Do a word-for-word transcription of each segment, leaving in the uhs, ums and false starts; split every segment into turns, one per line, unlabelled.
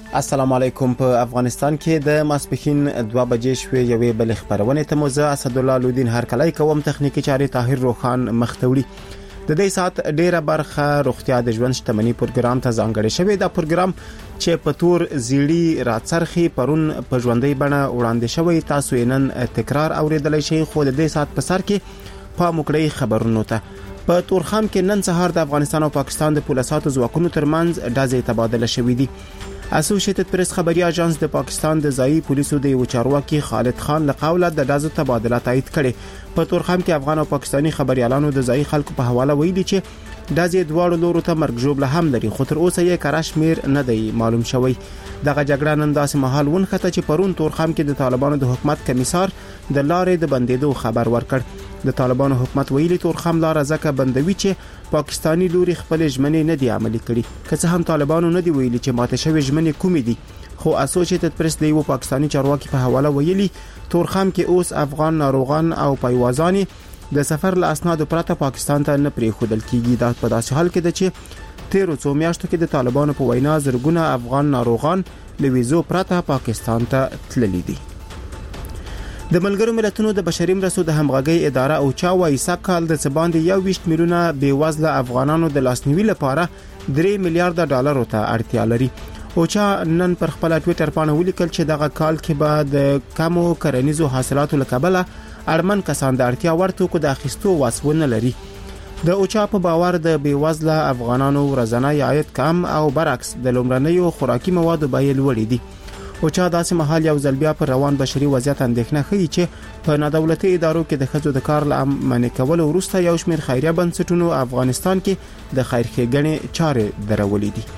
السلام علیکم. په افغانستان کې د ماسپښین دوه بجې شوې یوې بل خبرونه ته موزه اسد الله لودین هر کله کوم تخنیکی چاري طاهر روخان مختوړي. د دې سات ډیره برخه روغتیا د ژوند شتمنۍ پروګرام ته ځانګړی شوی. دا پروګرام چې په تور زیړی راڅرخي پرون په ژوندۍ بڼه وړاندې شوی. تاسو نن تکرار اوریدلای شئ خو د دې سات په سر کې په مکړی خبرونه ته په تورخم کې نن سهار د افغانستان او پاکستان د پولیساتو ځواکونو ترمنځ ډزې تبادله شوې دي. اسوسییټډ پریس خبري اژانس د پاکستان د ځایي پولیسو د یو چارواکي خالد خان له قوله د ډزو تبادله تایید کړي. په تورخم کې افغان او پاکستاني خبريالانو د ځایي خلکو په حواله ویلي چې ډزې دواړو لورو ته مرګ ژوبله هم لري خو تر اوسه یې کراش میر نه دی معلوم شوی. دغه جګړه نن داسې مهال ونخته چې پرون تورخم کې د طالبانو د حکومت کمیسار د لارې د بندیدو خبر ورکړ. د طالبانو حکومت ویلي تورخم لار ځکه بندوي چې پاکستانی لوري خپل ژمنې نه دي عملي کړي. که څه هم طالبانو نه دی ویلي چې ماته شوی ژمنې کومې دي خو اسوسییټډ پریس د یو پاکستانی چارواکي په حواله ویلي تورخم کې اوس افغان ناروغان او پایوازانی د سفر له اسنادو پرته پاکستان ته نه پریښودل کیږي. دا په داسې حال کې ده چې تیرو څو میاشتو کې د طالبانو په وینا زرګونه افغان ناروغان له ویزو پرته پاکستان ته تللي دي. د ملګرو ملتونو د بشري مرستو د همغږي اداره او چا وايي سکهال د څباندې یو ویشت میلیونه بیوزله افغانانو د لاسنیوي لپاره درې میلیارډ ډالر ته اړتیا لري. او چا نن پر خپل ټوئیټر باندې ولیکل چې دغه کال کې به د کمو کرنیزو حاصلاتو لکبله اړمن کسان د اړتیا ورته کو د اخیستو واسونه لري. د اوچا په باور د بیوزله افغانانو ورځنی عاید کم او برعکس د لومړنیو خوراکي موادو بیه لوړې دي. او چا داسې محل یو ځل بیا پر روان بشري وضعیت اندېښنه ښیي چې په نادولتي ادارو کې د ښځو د کار لامنې کول وروسته یو شمېر خیریه بنسټونو افغانستان کې د خیر ښېګڼې چارې درولې دي.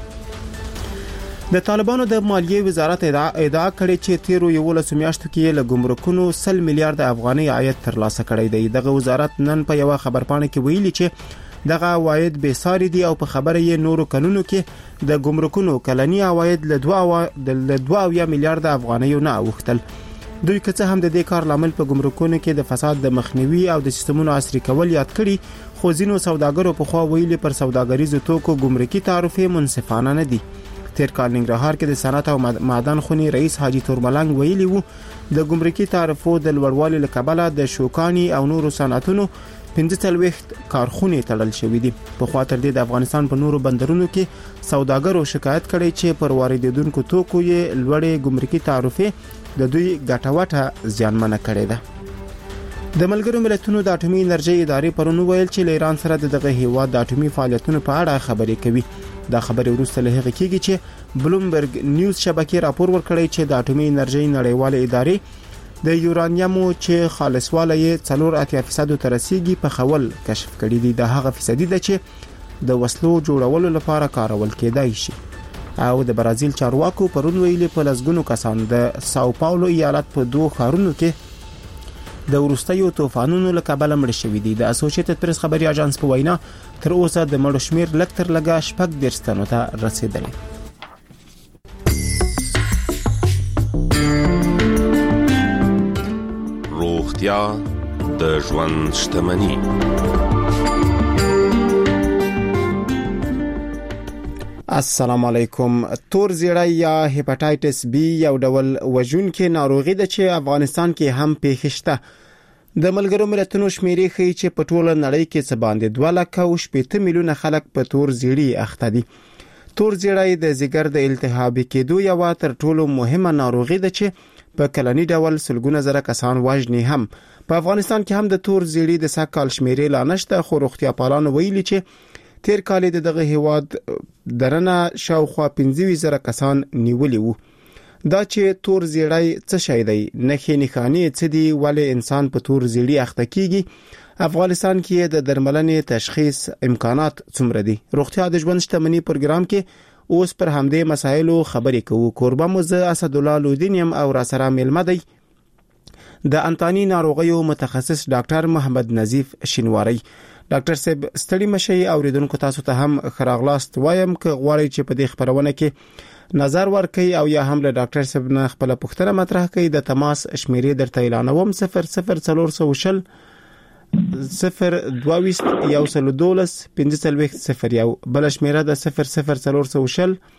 د طالبانو د مالیې وزارت ادعا کړې چې تیرو یولسو میاشتو کې له ګمرکونو سل میلیارډ افغاني عاید ترلاسه کړی دی. دغه وزارت نن په یو خبرپاڼه کې ویلي چې دغه عواید به ساري دي او په خبره یې نورو قانونو کې د ګمرکونو کلنی عواید له دوه د دوه میلیارډ افغانیو نه اوختل. دوی که څه هم د دې کار لامل په ګمرکونو کې د فساد د مخنیوي او د سیستمونو عصري کول یاد کړي خو ځینو سوداګرو په خوا ویلي پر سوداګریزو توکو ګمرکي تعرفې منصفانه نه دي. تیر کال ننګرهار کې د صنعت او معدن خونی رئیس حاجی تورملنګ ویلي وو د ګمرکي تعرفو د لوړوالي لکبله د شوکانی او نورو صنعتونو پنځه څلوېښت کارخونې تړل شوې دي. په خاطر دې د افغانستان په نورو بندرونو کې سوداګرو شکایت کړي چې پر واردېدونکو توکو یې لوړې ګمرکي تعرفې د دوی ګټه زیانمنه کړې ده. د ملګرو ملتونو د اټومي انرژي ادارې پرون ویل چې له ایران سره دغه هیواد د اټومي فعالیتونو په اړه خبرې کوي. دا خبرې وروسته له هغه کېږي چې بلومبرګ نیوز شبکې راپور ورکړی چې د اټومي انرژي نړیواله ادارې د یورانیمو چې خالصواله یې څلور اتیا فیصد ته رسیدي په خول کشف کړی دی. د هغه فیصدي ده چې د وسلو جوړولو لپاره کارول کېدای شي. او د برازیل چارواکو پرون ویلي په لسګونو کسان د ساو پاولو ایالت په دوه ښارونو کې د ورستیو طوفانونو له کبله مړ شوي دي. د اسوسییټډ پریس خبري اژانس په وینا تر اوسه د مړو شمیر لږ تر لږه شپږ دېرش تنو ته رسیدلی.
روغتیا د ژوند شتمني.
السلام علیکم. تور زیړی یا هپاتایټس بی یو ډول وژونکې ناروغي ده چې افغانستان کې هم پیښ شته. د ملګرو ملتونو شمیرې ښیي چې په ټوله نړۍ کې څه باندې دوه لکه او شپېته میلیونه خلک په تور زیړي اخته دي. تور زیړی د ځیګر د التهابي کېدو یو تر ټولو مهمه ناروغي ده چې په کلنی ډول سلګونه زره کسان وژني. هم په افغانستان کې هم د تور زیړي د سکهال شمیرې لا نشته خو روغتیا پالانو ویلي چې تیر کال د دغه هیواد درنه شاوخوا پنځه زره کسان نیولي وو. دا چې تور زیړی څه شی دی نښې نښانې څه دي ولې انسان په تور زیړي اخته کیږي افغانستان کې د درملنې تشخیص امکانات څومره دي. روغتیا د ژوند شتمنۍ پروګرام کې اوس پر همدې مسایلو خبرې کوو. کوربه موزه اسد الله لودین او را سره ملمه دی د انتانی ناروغیو متخصص ډاکټر محمد نظیف شینواری. ډاکټر صاحب ستړي مشي اوریدونکو تاسو ته هم خراغلاست وایم که غواړئ چې په دې خبرونه کې نظر ورکړئ او یا هم له ډاکټر صاحب نه خپل پوښتنه مطرح کړئ. د تماس شمیرې درته اعلانوم صفر صفر څلور سوه شل صفر دوه ویشت یو سل دولس پنځه څلوېښت صفر یو. بل شمیره د صفر صفر څلور سوه شل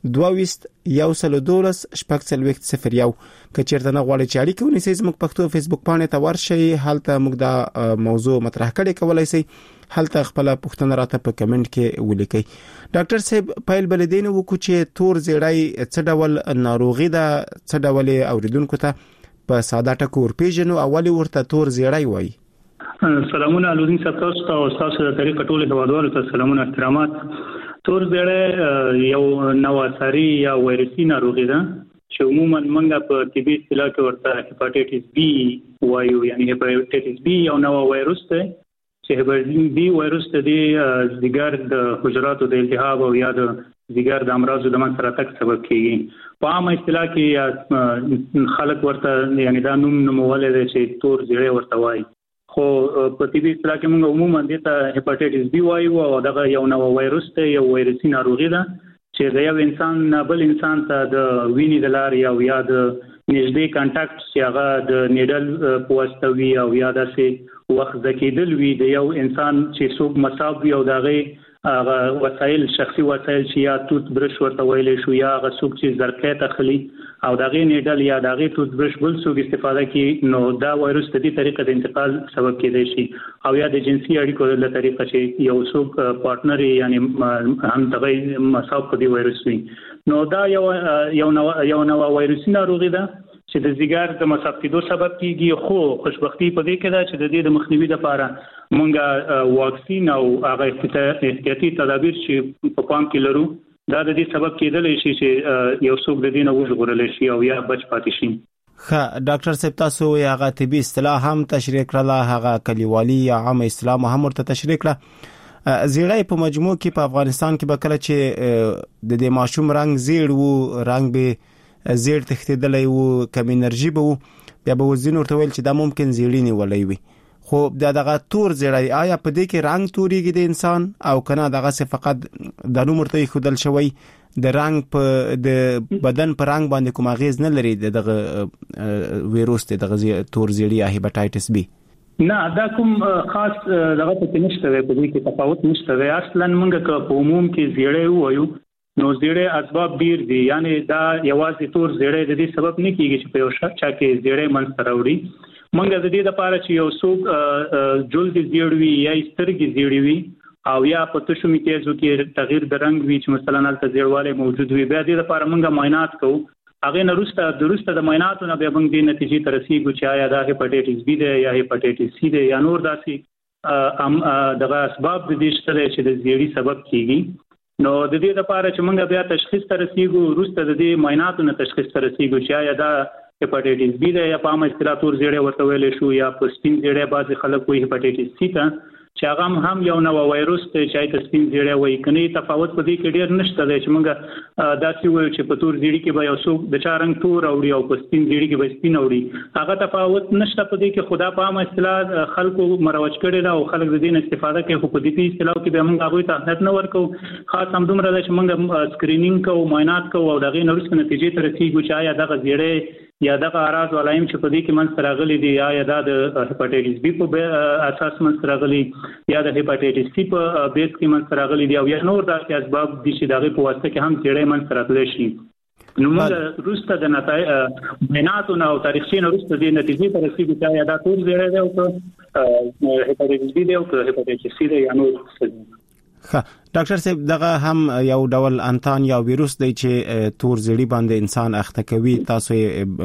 دوه یو سل دولس شپږ څلوېښت صفر یو. که چیرته نه غواړئ چې اړیکه ونیسئ زموږ پښتو فیسبوک پاڼې ته ورشئ، هلته موږ دا موضوع مطرح کړي کولای شئ، هلته خپل پوښتنه راته په کمنټ کې ولیکئ. ډاکټر صاحب پیل بلدین وکړو چې تور زیړی څه ډول ناروغي ده، څه ډول اوریدونکو ته په ساده ټکو ورپېژنو، اولی ورته تور زیړی وایي.
سلامونه الودین صاحب، تاسو ته او تاسو د طریقه ټول هوادوالو ته سلامونه احترامات. تور زیړی یو نوساري یا وایرسي ناروغي ده چې عموما موږ په طبي اصطلاح کې ورته هپاتایټس بي وایو، یعنی هپاتایټس بي یو نوع وایروس دی چې هپاتایټس بي وایروس د ځیګر د حجراتو د التهاب او یا د ځیګر د امراضو د منځ راتګ سبب کیږي. په عامه اصطلاح کې خلک ورته یعنی دا نوم نومول دي چې تور زیړی ورته وایي، خو په طبي اصطلاح کې موږ عموما دې ته هپاتایټس بي وایو او دغه یو نوع وایروس دی، یو وایرسي ناروغي ده چې د یو انسان بل انسان ته د وینې د لارې او یا د نږدې کانټاکټ چې هغه د نیډل په واسطه وي او یا داسې وخت ځکېدل وي د یو انسان چې څوک مصاب وي او د هغې هغه وسایل شخصي وسایل چې یا توت برش ورته ویلی شو یا هغه څوک چې زرکۍ ته خلي او د هغې نیډل یا د هغې توت برش بل څوک استفاده کړي، نو دا وایروس د دې طریقه د انتقال سبب کېدای شي. او یا د جنسي اړیکو له طریقه چې یو څوک پارټنر یعنی هم دغه مصاب په دې وایروس وي، نو دا یو یو نوع یو نوع وایروسي ناروغي ده چې د ځیګر د مصاب کېدو سبب کیږي. خو خوشبختي په دې کې ده چې د دې د مخنیوي لپاره مونږه واکسین او هغه احتیاطي تدابیر چې په پام کې لرو دا د دې سبب کېدلی شي چې یو څوک د دې نه وژغورلی شي او یا بچ پاتې شي.
ښه ډاکټر صاحب، تاسو هغه طبي اصطلاح هم تشریح کړله، هغه کلیوالي یا عامه اصطلاح هم ورته تشریح کړه. زیړی په مجموع کې په افغانستان کې به کله چې د دې ماشوم رنګ زیړ وو، رنګ به زیر تختیدلې وو، کم انرژي به وو، بیا به وزن ورته ویل چې دا ممکن زیړی نیولې وي. خو دا دغه تور زیړی آیا په دې کې رنگ توريږي د انسان او کنه دغه څه فقط د نوم ورته خودل شوی د رنگ په د بدن پر رنگ باندې کوم اغیز نه لري دغه ویروس دغه تور زیړی یا هپاتایټس بي؟
نه، دا کوم خاص دغه څه نشته، په دې کې تفاوت نشته. اصلا موږ په عموم کې زیړی وایو، نو زیړی اسباب ډیر دي، یعنی دا یوازې تور زیړی د دې سبب نه کیږي چې په یو شخص کې زیړی منځ راوړي. موږ د دې لپاره چې یو څوک جلد زیړ وي یا سترګې زیړې وي او یا په تشو میتیزو کې تغییر د رنگ وي چې مثلا هلته زیړوالی موجود وي، بیا دې لپاره موږ معاینات کوو. هغې نه وروسته د وروسته د معایناتو نه بیا موږ دې نتیجې ته رسېږو چې آیا دا هپاتایټس بي دی یا هپاتایټس سي دی یا نور داسې دغه اسباب د دې شته دی چې د زیړي سبب کیږي. نو د دې لپاره چې موږ بیا تشخیص ته رسېږو، وروسته د دې معایناتو نه تشخیص ته رسېږو چې آیا دا هپاتایټس بي دی یا په عامه اصطلاح تور زیړی ورته ویلی شو، یا په سپین زیړی بعضې خلک وایي هپاتایټس سی ته چې هغه هم یو نوع وایروس دی چې هغې ته سپین زیړی وایي. که نه تفاوت په دې کې ډېر نشته دی چې موږ داسې وایو چې په تور زیړي کې به یو څوک د چا رنګ تور اوړي او په سپین زیړي کې به سپین اوړي، هغه تفاوت نشته په دې کې. خو دا په عامه اصطلاح خلکو مروج کړې ده او خلک د دې نه استفاده کوي، خو په دې اصطلاح کې بیا موږ هغوی ته اهمیت نه ورکوو. خاص همدومره ده چې موږ سکرینینګ کوو، معاینات کوو او د هغې نه وروسته نتیجې ته رسېږو چې آیا دغه زیړی یا دغه اعراض او علایم چې په دې کې منځته راغلي دي آیا دا د هپاتایټس بي په اساس منځته راغلي یا د هپاتایټس سی په بیس کې منځته راغلي دي او یا نور داسې اسباب دي چې د هغې په واسطه کې هم زیړی منځته راتلی شي. نو موږ وروسته د نتایجو معایناتو نه او تاریخچې نه وروسته دې نتیجې ته رسېږو چې آیا دا تور زیړی دی او که هپاتایټس بي دی او که هپاتایټس سی دی یا نور څه دي.
ښه ډاکټر صاحب، دغه هم یو ډول انتان یا ویروس دی چې تور زیړي باندې انسان اخته کوي، تاسو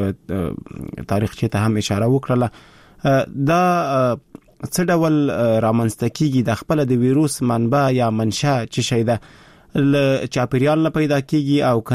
یې تاریخچې ته هم اشاره وکړله. دا څه ډول رامنځته کیږي؟ د خپل د ویروس منبع یا منشأ څه شی ده؟ له چاپیریال نه پیدا کیږي او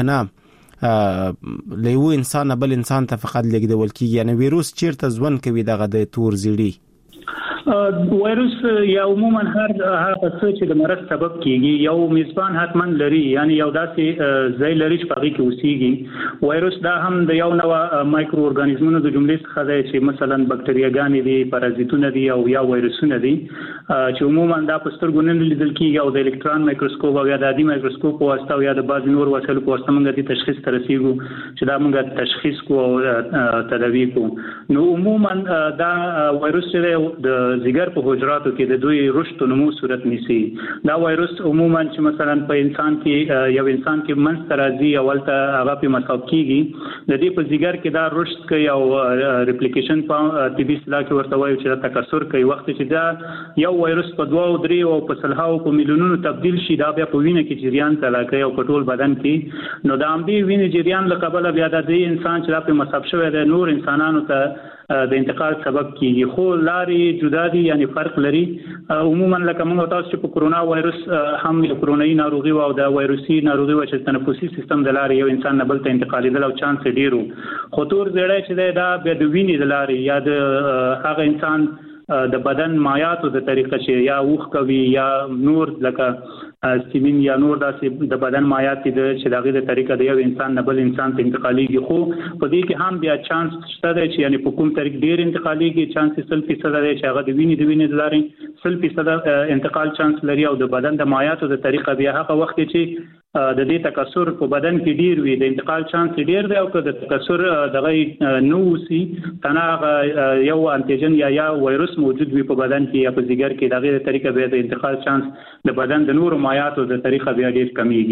کنه له یو انسان بل انسان ته فقط لیږدول کیږي؟ یعنی ویروس چیرته ژوند کوي دغه د تور زیړي؟
وایروس یا عموما هر هغه څه چې د مرض سبب کیږي یو میزبان حتما لري، یعنی یو داسې ځای لري چې په هغې کې اوسېږي. وایروس دا هم د یو نوع مایکرو ارګانیزمونو د جملې څخه دی چې مثلا بکټریاګانې دي، پارازیتونه دي او یا وایروسونه دي چې عموما دا په سترګو نه لیدل کیږي او د الکترون مایکروسکوپ او یا د عادي مایکروسکوپ په واسطه او یا د بعضې نور وسایلو په واسطه موږ دې تشخیص ته رسېږو چې دا موږ تشخیص کوو او تداوي کوو. نو عموما دا وایروس چې دی د ځګر په حجراتو کې د دوی رشد او نمو صورت نیسي. دا وایروس عموما چې مثلا په انسان کې یو انسان کې منځ راځي اول ته هغه په مصاب کیږي د دې په ځګر کې دا رشد کوي او ریپلیکیشن په طبي اصطلاح کې ورته وایي چې تکثر کوي. وخت چې دا یو وایروس په دوه او درې او په سلهاو په میلیونونو تبدیل شي دا بیا په وینه کې جریان تلا کوي او په ټول بدن کې نو دا هم دی وینې جریان له قبله بیا د دې انسان چې په مصاب شوی د نور انسانانو ته د انتقال سبب کیږي. خو لارې جدا دي یعنی فرق لري. عموما لکه موږ تاسو چې په کرونا وایروس هم یو کرونایي ناروغي او د وایروسي ناروغي و چې تنفسي سیستم د لارې یو انسان نه بل ته انتقالېدل او چانس ډیرو. خطور زړه چې دا به د وینې د لارې یا د هغه انسان د بدن مایعاتو د طریقه چې یا اوخ کوي یا نور لکه سیمین یا نور داسې د بدن مایعات د چې دغه د طریقه د یو انسان نه بل انسان ته انتقالېږي. خو په دې کې هم بیا چانس شته دی چې یعنی په کوم طریق ډیر انتقالېږي. چانس سل فیصد دی چې هغه د وینې د وینې د لارې سل فیصد انتقال چانس لري او د بدن د مایعاتو د طریقه بیا هغه وخت چې د دې تکثر په بدن کې ډیر وي د انتقال چانس ډیر دی او که د تکثر دغه نو وسی تناغه یو انټیجن یا یا وایروس موجود وي په بدن کې یا په ځګر کې دغه طریقه به د انتقال چانس د بدن د نور مایعاتو د طریقه بیا ډیر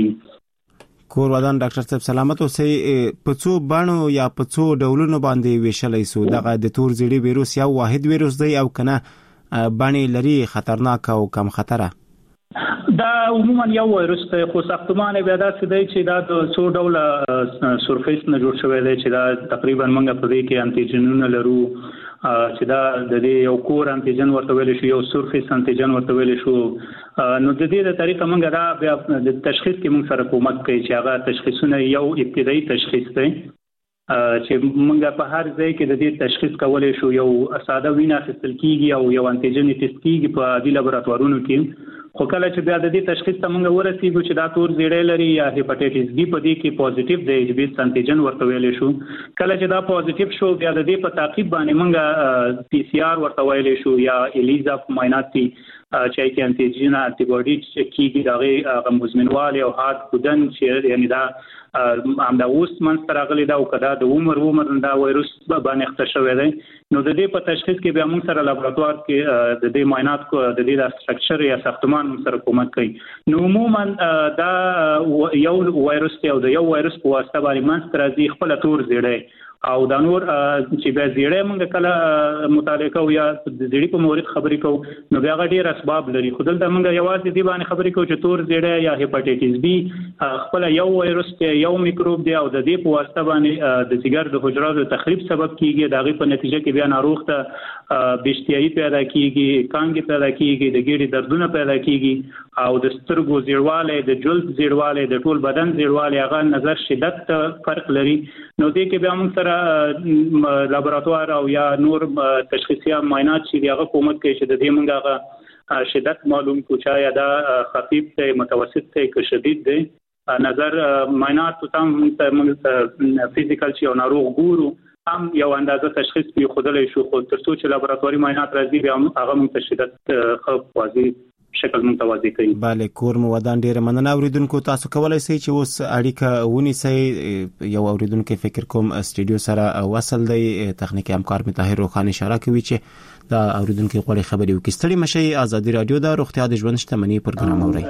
کمیږي.
کور ودان ډاکټر صاحب سلامت اوسئ. په څو بڼو یا په څو ډولونو باندې ویشلای سو دغه د تور زیړی ویروس یا واحد ویروس دی او کنه باندې لري خطرناک او کم خطره؟
دا عموما یو وایروس ته خو ساختمان بیا داسې دی چې دا د څو ډوله سرفیس نه جوړ شوی دی چې دا تقریبا موږ په دې کې انټیجنونه لرو چې دا د دې یو کور انټیجن ورته ویل شو یو سرفیس انټیجن ورته ویل شو. نو د دې د طریقه موږ دا بیا د تشخیص کې موږ سره کومک کوي چې هغه تشخیصونه یو ابتدایي تشخیص دی چې موږ په هر ځای کې د دې تشخیص کولای شو. یو ساده وینا اخیستل کیږي او یو انټیجن ټیسټ کیږي په عادي لابراتوارونو کې. خو کله چې بیا د دې تشخیص ته موږ ورسېږو چې دا تور زیړی لري یا هیپاټایټس بی په دې کې پوزټیو دی ایچ بی انټیجن ورته ویلی شو. کله چې دا پوزټیو شو بیا د دې په تعقیب باندې موږ پی سی آر ورته ویلی شو یا الیزا معاینات دي چې کې انټیجن انټي باډي چې کیږي دغه مزمنواله او هات بدن چې یعنی دا ام دا اوس من سره غلي دا او کدا د عمر عمر دا وایروس باندې اخته شوی دی. نو د دې په تشخیص کې بیا موږ سره لابراتوار کې د دې معاینات کو د دې د سټرکچر یا ساختمان موږ سره کومک کوي. نو عموما دا یو وایروس دی او د یو وایروس په واسطه باندې منځ راځي خپل تور زیړی او دا نور چې بیا زیړی موږ کله مطالعه کوو یا د زیړی په مورید خبرې کوو نو بیا غډیر اسباب لري. خو دلته موږ یوازې دې باندې خبرې کوو چې تور زیړی یا هیپاټایټس بی خپل یو وایروس دی یو میکروب دی او د دې په واسطه باندې د ځګر د حجراتو تخریب سبب کیږي. دغه په نتیجه کې بیا ناروغ ته بشتیایي پیدا کیږي کانګې پیدا کیږي د ګیډې دردونه پیدا کیږي او د سترګو زیړوالی د جلد زیړوالی د ټول بدن زیړوالی هغه نظر شدت فرق لري. نو دې کې بیا موږ سره لابراتوار او یا نور تشخیصي معاینات چې هغه کومک کوي چې د دې موږ هغه شدت معلوم کو چا یا دا خفیف دی متوسط دی که شدید دی. نظر معاینات تام فزیکل چې ناروغ ګورو هم یو اندازه تشخیص به خودلای شو. خو ترڅو چې لابراتواري معاینات راځي بیا هغه موږ ته شدت خو واضح شکل متوازی کوي.
bale کور مو ودان ډیر مننه. اوریدونکو تاسو کولای شئ چې اوس اړیکه ونیسئ. یو اوریدونکو فکر کوم استډیو سره وصل دی تخنیکی همکار می طاهر روخان اشاره کوي چې دا اوریدونکو غوړي خبري وکړي. مشي ازادي رادیو دا روغتیا د ژوند شتمنۍ پروګرام اوري.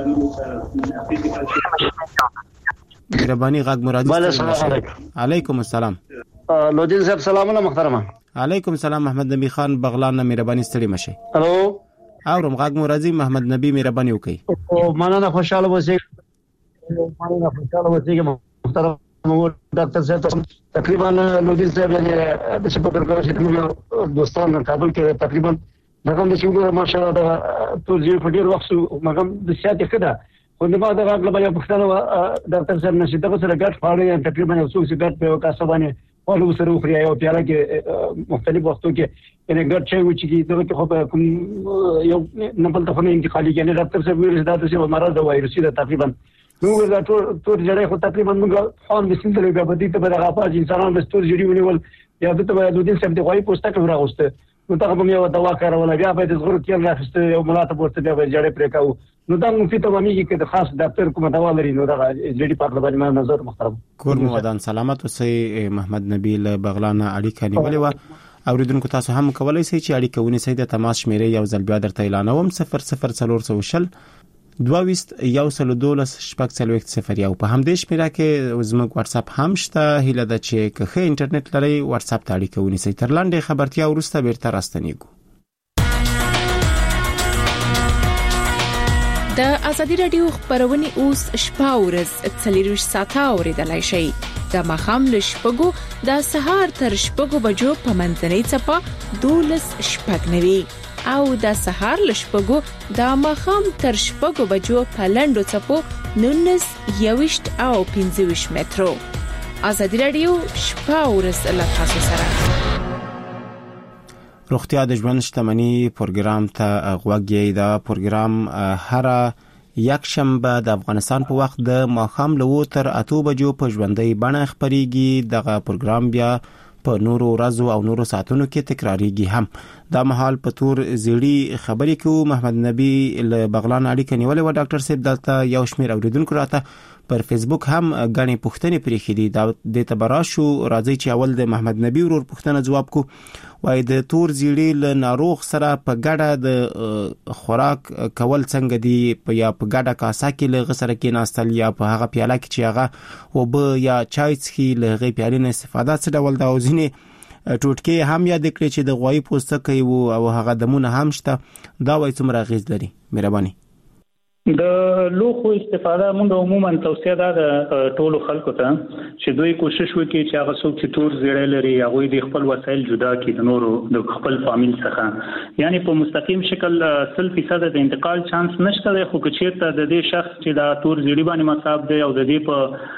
مهرباني غږ مرادي. علیکم السلام.
لودین صاحب سلامونه محترمه.
علیکم السلام. محمد نبی خان بغلان نه مهرباني ستړي مشي.
الو
اورم غږ مرادي محمد نبی مهرباني وکړي.
او مننه خوشاله اوسئ. مننه خوشاله اوسئ محترم ډاکټر صاحب. تقریبا لودین صاحب یې د سپورټ کوم دوستان کابل کې تقریبا دغه د شوګر ماشاءالله دا ټول یې په ډیر وخت مګم د سیاست کده خو نه ما دا غږ بیا پښتنه ډاکټر صاحب نشي دغه سره ګټ فاړې تقریبا یو څو څه ګټ په کاسبانه ولو سره خو یو پیاله کې مختلف وختو کې یعنی ګټ شي و چې دغه کې خو کوم یو نبل ته نه انتقالي کې ډاکټر صاحب ویل دا چې مرض د وایروسي ده تقریبا نو دا ټول ټول جړې خو تقریبا موږ خان د سیندلې بیا په دې ته به هغه پاج انسانان د ستور جړې ونیول یا د ته د دې سم د غوي پوسټه کې راغسته نو دا کوم یو دوا کارول بیا به د زغرو کې راخسته یو ملاته پورته بیا به جړې پرې کاو نو دا مو فيته مې کې د خاص ډاکټر کوم دوا لري نو دا جړې په اړه باندې نظر محترم
کور مو ودان سلامت اوسئ. محمد نبی له بغلان اړیکه نیولې و اوریدونکو تاسو هم کولای شئ چې اړیکه ونیسئ. د تماس شمیرې یو ځل بیا درته اعلانوم: صفر صفر څلور سوه شل دوه یو سل دولس شپږ څلوېښت صفر یو. په همدې شمیره کې زموږ واتس اپ هم شته. هیله ده چې که ښه انټرنیټ لرئ واتس اپ ته اړیکه ونیسئ. تر لاندې خبرتیا وروسته بیرته راستنیږو.
د ازادي رادیو خبرونه اوس شپه ورځ څلورویشت ساعته اوریدلای شئ. د ماښام له شپږو د سهار تر شپږو بجو په منځنۍ څپه دولس شپږ نوي او د سهار له شپږو د ماښام تر شپږو بجو په لنډو څپو نونس یوشت او پنځه مترو. ازادي رادیو شپه ورځ له تاسو سره.
روغتیا د ژوند شتمنۍ پروګرام ته غوږ یې. دا پروګرام هر یک شنبه د افغانستان په وخت د ماښام له اوه تر اته بجو په ژوندۍ بڼه خبريږي. دغه پروګرام بیا په نورو ورځو او نورو ساعتونو کې تکراریږي هم. دا مهال په تور زیړی خبرې کوي. محمد نبی له بغلان اړیکه نیولې و. ډاکټر صاحب دلته یو شمیر اوریدونکو راته پر فیسبوک هم غني پوښتنې پرې خېدي. دا د تبراشو راځي چې اول د محمد نبی ورور پوښتنه جواب کو. وای د تور زیړی له ناروغ سره په ګډه د خوراک کول څنګه دی؟ په یا په ګډه کاسه کې له غسر کې ناستل یا په هغه پیاله کې چې هغه وب یا چای څخه له غي پیالې نه استفاده څه ډول دا وزینه ټوټکي هم یاد کړی چې د غوي پوستکی او هغه دمونه هم شته. دا وای څومره غیز لري؟ مهرباني.
د لوخو استفاده موږ عموما توصیه ده د ټولو خلکو ته چې دوی کوشش وکړي چې هغه څوک چې تور زیړی لري هغه د خپل وسایل جدا کړي د نورو د خپل فامیل څخه. یعنی په مستقیم شکل سل فیصد د انتقال چانس نشته دی، خو که چیرته د دې شخص چې دا تور زیړی باندې مصاب دی او د دې په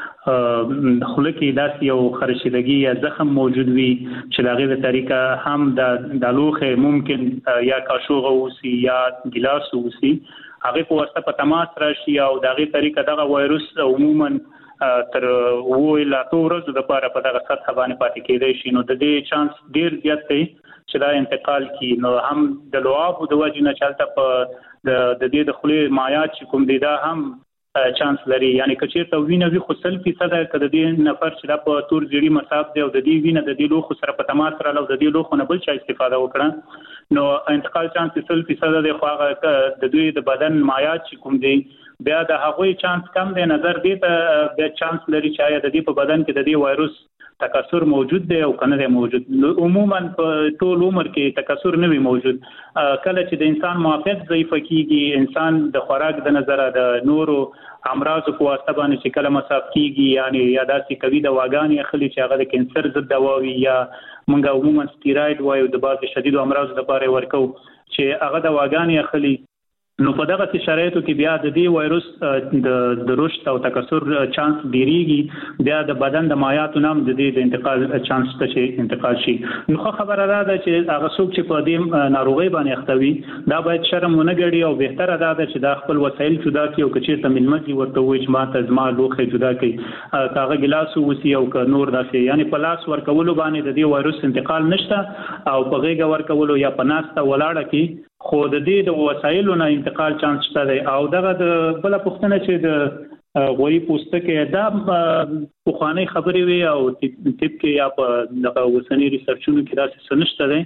خله کې داسې یو خرشیدګي یا زخم موجود وي چې دغه د طریقه هم د لوخه ممکن یا کاشوغه وسی یا ګلاس وسی هغه په واسطه په تماس راشي او دغه طریقه دغه وایروس عموما تر وې لا تورز د لپاره په دغه سطح باندې پاتې کېدای شي. نو د دې چانس ډیر زیات دی چې دا انتقال کی. نو هم د لواب د وجې نه چلته په د دې د خلې مایات چې کوم دی دا هم چانس لري. یعنی که چیرته وینه وی خو سل فیصد کده دې نفر چې دا په تور زیړی مصاب دی او د دې وینه د دې لوخ سره په تماس رااله او د دې لوخ نه بل چا استفاده وکړه نو انتقال چانس سل فیصد دی. خو هغه د دوی د بدن مایات چې کوم دی بیا د هغوی چانس کم دی. نظر دې ته بیا چانس لري چې د دې په بدن کې د دې وایروس تکثر موجود دی او کنه دی موجود. عموما په ټول عمر کې تکثر نه وي موجود. کله چې د انسان معافیت ضعیف کیږي، انسان د خوراک د نظر د نورو امراض په واسطه باندې چې کله مصاب کیږي یعنی یا داسې کوي د واګانې اخلي چې هغه د کینسر ضد دوا وي یا موږ عموما سټیراید وایو د بعض شدید امراض لپاره ورکو چې هغه د واګانې اخلي. نو په دغه شرایطو کې بیا د دې وایروس د د رشد او تکثر چانس ډیریږي. بیا د بدن د مایاتو نام د دې د انتقال چانس ته شي انتقال شي. نو خو خبره ده چې هغه څوک چې په دې ناروغي باندې اختوي دا باید شرم ونه ګړي او بهتره ده چې دا خپل وسایل جدا کړي او چې ته ملمتي ورته وایي چې ما ته زما لوخه جدا کړي هغه ګلاس وسی او ک نور داسې یعنی په لاس ورکول باندې د دې وایروس انتقال نشته او په غیږ ورکول یا په ناسته ولاړه کې خو د دې د وسایلو نه انتقال چانس شته دی. او دغه د بل پوښتنه چې د غوړي پوستکي دا په خواني خبرې وي او تip کې یا په دغه وسنی ریسرچونو کې دا څه نشته دی.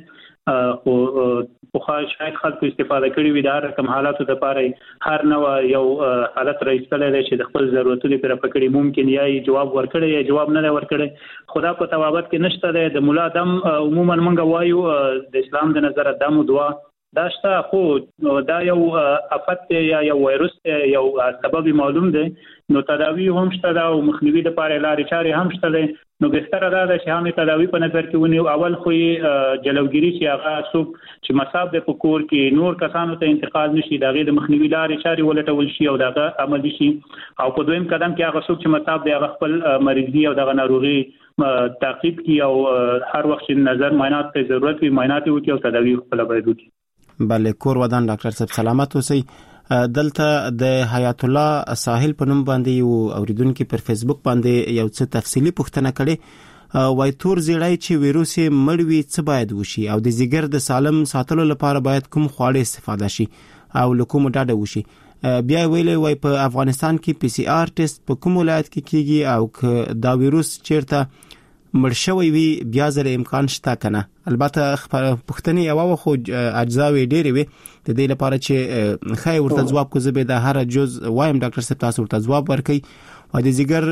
خو په خاص شاید خلکو استفاده کړي وي دا رقم حالاتو د لپاره هر نو یو حالت راځتل دی چې د خپل ضرورتونو پر پکړي ممکن یا جواب ورکړي یا جواب نه ورکړي. خدا په توابت کې نشته دی. د مولا دم عموما مونږ وایو د اسلام د نظر دم دعا داشته خو دا یو افت یا یو وایروس یو سبب معلوم دی. نو تداوی هم شته او مخنیوي لپاره لارې چارې هم شته دی. نو بهتره ده چې هم تداوی په نظر کې ونیو. اول خو جلوګیری چې هغه څوک چې مصاب د پکور کې نور کسانو ته انتقال نشي دا غي د مخنیوي لارې چارې ولټول شي او دا عملی شي. او په دویم قدم کې هغه څوک چې مصاب دی هغه خپل مریضي او دغه ناروغي تعقیب کی او هر وخت نظر معاینات ته ضرورت وي معاینات وکړي او تداوی خپل باید وکړي.
بله کور ودان ډاکټر صاحب سلامت اوسئ. دلته د حیات الله ساحل په نوم باندې یو اوریدونکو پر فیسبوک باندې یو څه تفصیلی پوښتنه کړې. وای تور زیړی چې ویروس مړوي څه باید وشي او د زیګر د سالم ساتلو لپاره باید کوم خواړه استفاده شي او لکوم ډاډه وشي؟ بیا ویلې وای په افغانستان کې پی سی آر ټیسټ په کوم ولایت کې کیږي او دا ویروس چیرته مرشوي وي بیا زره امکان شته کنه. البته پښتني یو خو اجزاوي ډېرې وي د دې لپاره چې خای ورته جواب کو زبې د هر جز وایم ډاکټر صاحب تاسو ورته جواب ورکړي او د زیګر